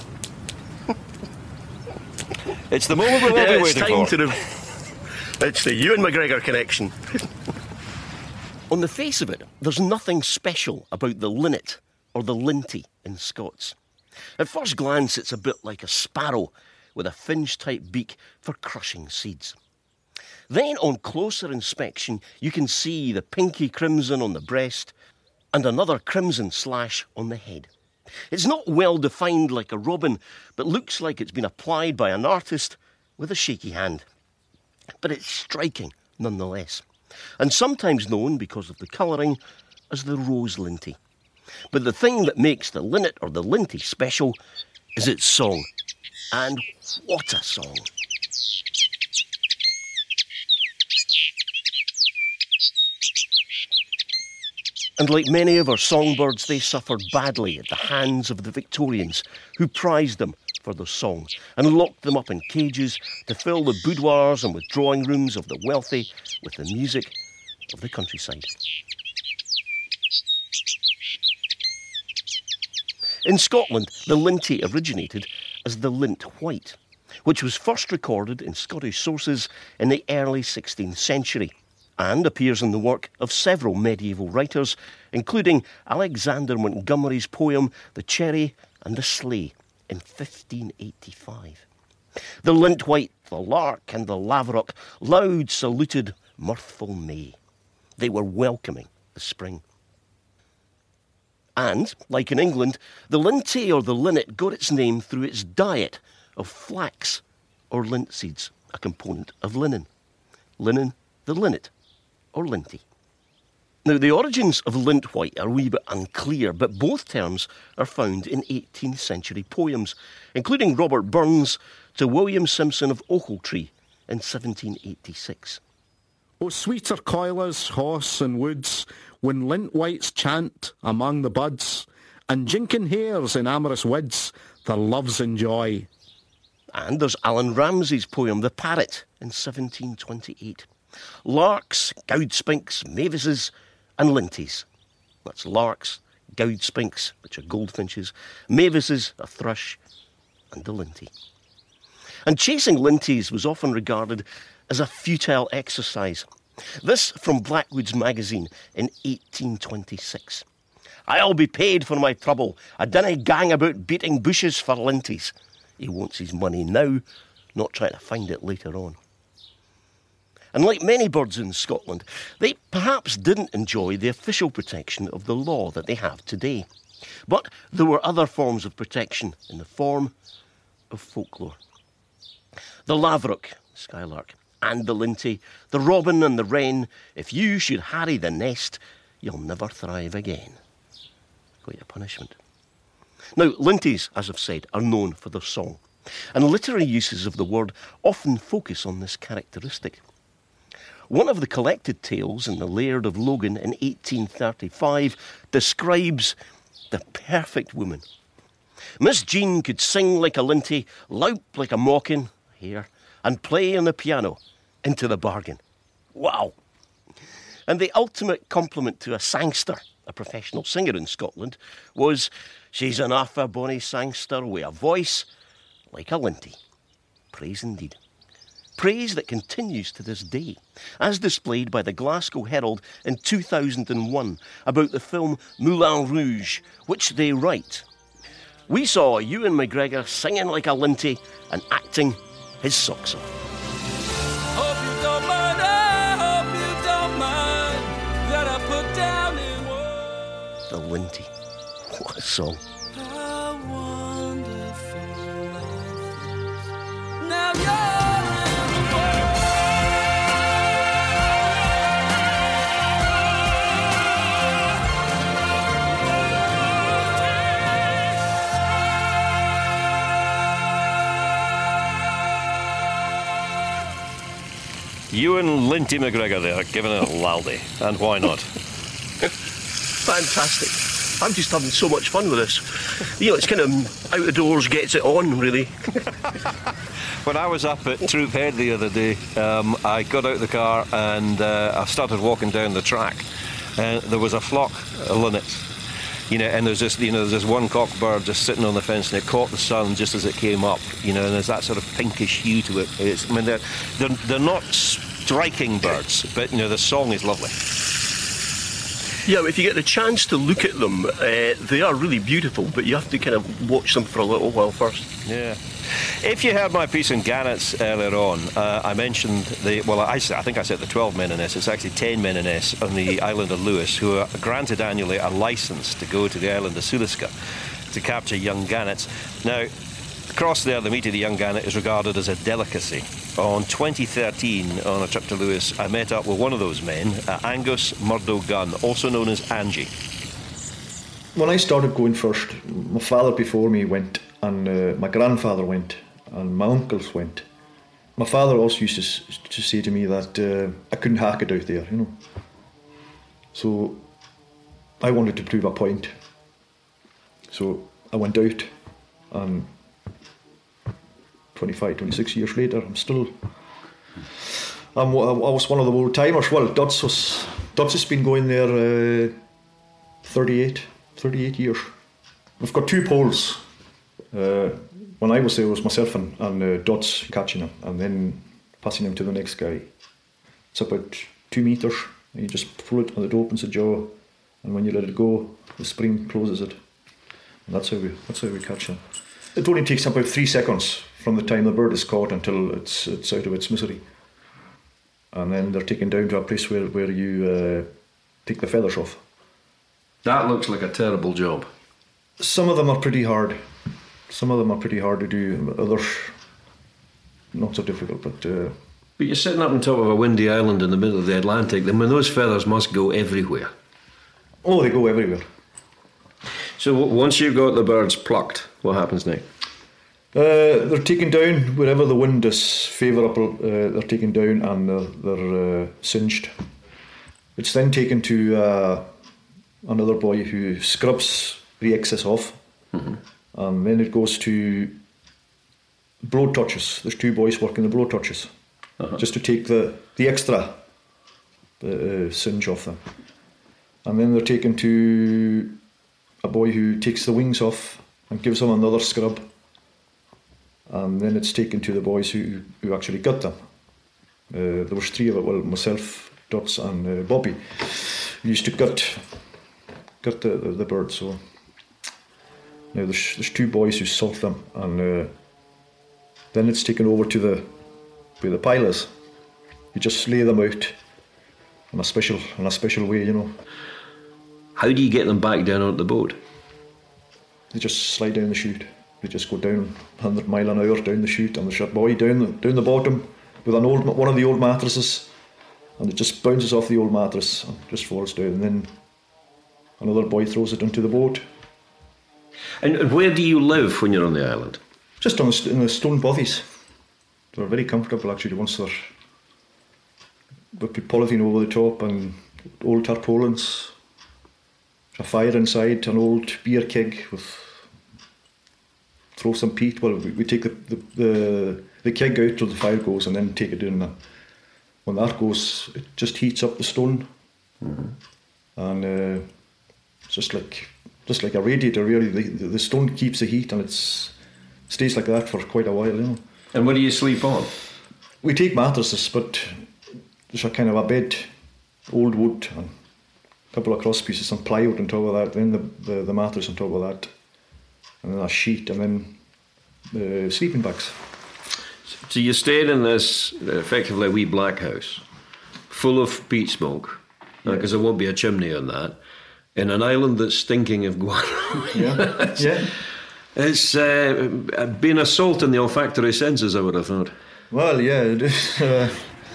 it's the moment we've all yeah, been waiting time for. To the, it's the Ewan McGregor connection. On the face of it, there's nothing special about the linnet or the linty in Scots. At first glance, it's a bit like a sparrow with a finch-type beak for crushing seeds. Then, on closer inspection, you can see the pinky crimson on the breast and another crimson slash on the head. It's not well defined like a robin, but looks like it's been applied by an artist with a shaky hand. But it's striking nonetheless, and sometimes known, because of the colouring, as the rose linty. But the thing that makes the linnet or the linty special is its song. And what a song! And like many of our songbirds, they suffered badly at the hands of the Victorians, who prized them for their song and locked them up in cages to fill the boudoirs and withdrawing rooms of the wealthy with the music of the countryside. In Scotland, the linty originated as the lint white, which was first recorded in Scottish sources in the early sixteenth century and appears in the work of several medieval writers, including Alexander Montgomery's poem The Cherry and the Sleigh in fifteen eighty-five. The lint white, the lark and the laverock loud saluted mirthful May. They were welcoming the spring. And, like in England, the linty or the linnet got its name through its diet of flax or lint seeds, a component of linen. Linen, the linnet, or linty. Now, the origins of lint white are a wee bit unclear, but both terms are found in eighteenth century poems, including Robert Burns to William Simpson of Ochiltree in seventeen eighty-six. O sweeter coilers, hoss and woods, when lint whites chant among the buds, and jinking hares in amorous woods, their loves enjoy. And there's Alan Ramsay's poem The Parrot in seventeen twenty-eight. Larks, gowdspinks, mavises and linties. That's larks, gowdspinks, which are goldfinches, mavises, a thrush, and a linty. And chasing linties was often regarded as a futile exercise. This from Blackwood's magazine in eighteen twenty-six. I'll be paid for my trouble. I dinna gang about beating bushes for linties. He wants his money now, not trying to find it later on. And like many birds in Scotland, they perhaps didn't enjoy the official protection of the law that they have today. But there were other forms of protection in the form of folklore. The laverock, skylark, and the linty, the robin and the wren, if you should harry the nest, you'll never thrive again. Quite a punishment. Now, linties, as I've said, are known for their song, and literary uses of the word often focus on this characteristic. One of the collected tales in the Laird of Logan in eighteen thirty-five describes the perfect woman. Miss Jean could sing like a linty, loup like a mawkin, here, and play on the piano, into the bargain. Wow! And the ultimate compliment to a sangster, a professional singer in Scotland, was, she's an awfu' bonny sangster with a voice like a linty. Praise indeed. Praise that continues to this day, as displayed by the Glasgow Herald in two thousand one about the film Moulin Rouge, which they write. We saw Ewan McGregor singing like a linty and acting his socks off. Hope you don't mind, I hope you don't mind that I put down in words. The linty. What a song. How wonderful life is. Now you're Ewan Linty McGregor there, giving it a laldy. And why not? Fantastic. I'm just having so much fun with this. You know, it's kind of out the doors, gets it on, really. When I was up at Troop Head the other day, um, I got out of the car and uh, I started walking down the track. And there was a flock of linnets. You know, and there's just, you know, there's this one cock bird just sitting on the fence, and it caught the sun just as it came up. You know, and there's that sort of pinkish hue to it. It's, I mean, they're, they're they're not striking birds, but you know, the song is lovely. Yeah, if you get the chance to look at them, uh, they are really beautiful, but you have to kind of watch them for a little while first. Yeah. If you heard my piece on gannets earlier on, uh, I mentioned the, well, I, I think I said the twelve men in S. It's actually ten men in S on the island of Lewis who are granted annually a licence to go to the island of Suliska to capture young gannets. Now, across there, the meat of the young gannet is regarded as a delicacy. On twenty thirteen, on a trip to Lewis, I met up with one of those men, uh, Angus Murdo Gunn, also known as Angie. When I started going first, my father before me went, and uh, my grandfather went, and my uncles went. My father also used to, to say to me that uh, I couldn't hack it out there, you know. So I wanted to prove a point. So I went out, and twenty-five, twenty-six years later, I'm still. I'm, I was one of the old timers. Well, Dots was Dots has been going there uh, thirty-eight, thirty-eight years. We've got two poles. Uh, when I was there, it was myself and, and uh, Dots catching them, and then passing them to the next guy. It's about two meters. And you just pull it, and it opens the jaw, and when you let it go, the spring closes it. And that's how we that's how we catch them. It only takes about three seconds from the time the bird is caught until it's it's out of its misery, and then they're taken down to a place where where you uh, take the feathers off. That looks like a terrible job. Some of them are pretty hard. Some of them are pretty hard to do. Others not so difficult, but. Uh, But you're sitting up on top of a windy island in the middle of the Atlantic. I mean, those feathers must go everywhere. Oh, they go everywhere. So w- once you've got the birds plucked, what happens next? Uh, they're taken down wherever the wind is favourable. Uh, they're taken down and they're, they're uh, singed. It's then taken to uh, another boy who scrubs the excess off, mm-hmm. and then it goes to blow torches. There's two boys working the blow torches. Uh-huh. Just to take the, the extra uh, singe off them. And then they're taken to a boy who takes the wings off and gives them another scrub. And then it's taken to the boys who, who actually got them. Uh, there was three of it, well, myself, Dots and uh, Bobby. We used to gut, gut the, the, the bird. So now there's, there's two boys who salt them, and uh, then it's taken over to the where the pile is. You just lay them out in a special in a special way, you know. How do you get them back down onto the boat? They just slide down the chute. They just go down one hundred mile an hour down the chute, and there's a boy down the, down the bottom with an old one of the old mattresses, and it just bounces off the old mattress and just falls down, and then another boy throws it into the boat. And, and where do you live when you're on the island? Just on the, in the stone bothies. They're very comfortable actually once they're with polythene over the top and old tarpaulins, a fire inside, an old beer keg with throw some peat. Well, we, we take the, the, the, the keg out till the fire goes and then take it in. And when that goes, it just heats up the stone, mm-hmm. and uh, it's just like just like a radiator really. The, the stone keeps the heat and it's stays like that for quite a while, you know. And what do you sleep on? We take mattresses, but there's a kind of a bed, old wood, and a couple of cross pieces, and plywood on top of that, then the, the, the mattress on top of that, and then a sheet, and then the sleeping bags. So you stayed in this, effectively, wee black house, full of peat smoke, because yeah. there won't be a chimney on that, in an island that's stinking of guano. Yeah, yeah. It's uh, been assaulting the olfactory senses, I would have thought. Well, yeah, it is. Uh...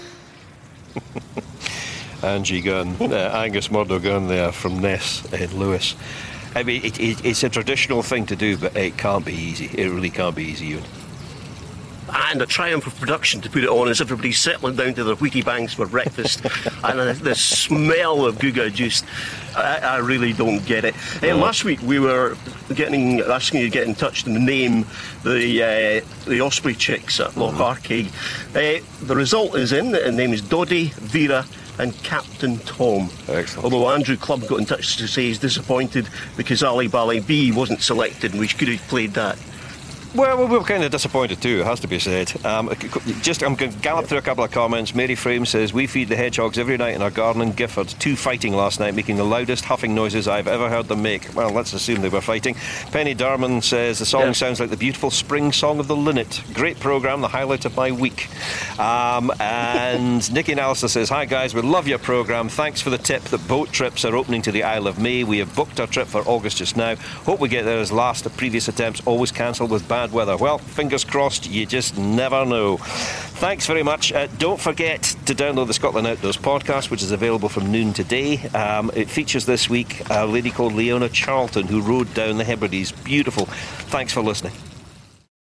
Angie Gunn, uh, Angus Murdo Gunn there from Ness in Lewis. I mean, it, it, it's a traditional thing to do, but it can't be easy. It really can't be easy, Ewan. And a triumph of production to put it on as everybody's settling down to their wheatie bangs for breakfast. And the, the smell of guga juice, I, I really don't get it. Uh, last week we were getting asking you to get in touch to name the uh, the Osprey chicks at Loch Arkaig. Uh, the result is in. The name is Doddy, Vera and Captain Tom. Excellent. Although Andrew Clubb got in touch to say he's disappointed because Ali Bali B wasn't selected and we could have played that. Well, we were kind of disappointed too, it has to be said. Um, just, I'm going to gallop through a couple of comments. Mary Frame says, we feed the hedgehogs every night in our garden in Gifford. Two fighting last night, making the loudest huffing noises I've ever heard them make. Well, let's assume they were fighting. Penny Darman says, the song yeah. sounds like the beautiful spring song of the linnet. Great programme, the highlight of my week. Um, and Nikki Nallister says, hi guys, we love your programme. Thanks for the tip that boat trips are opening to the Isle of May. We have booked our trip for August just now. Hope we get there as last. The previous attempts always cancelled with bad weather. Well, fingers crossed, you just never know. Thanks very much. Uh, don't forget to download the Scotland Outdoors podcast, which is available from noon today. Um, it features this week a lady called Leona Charlton who rode down the Hebrides. Beautiful. Thanks for listening.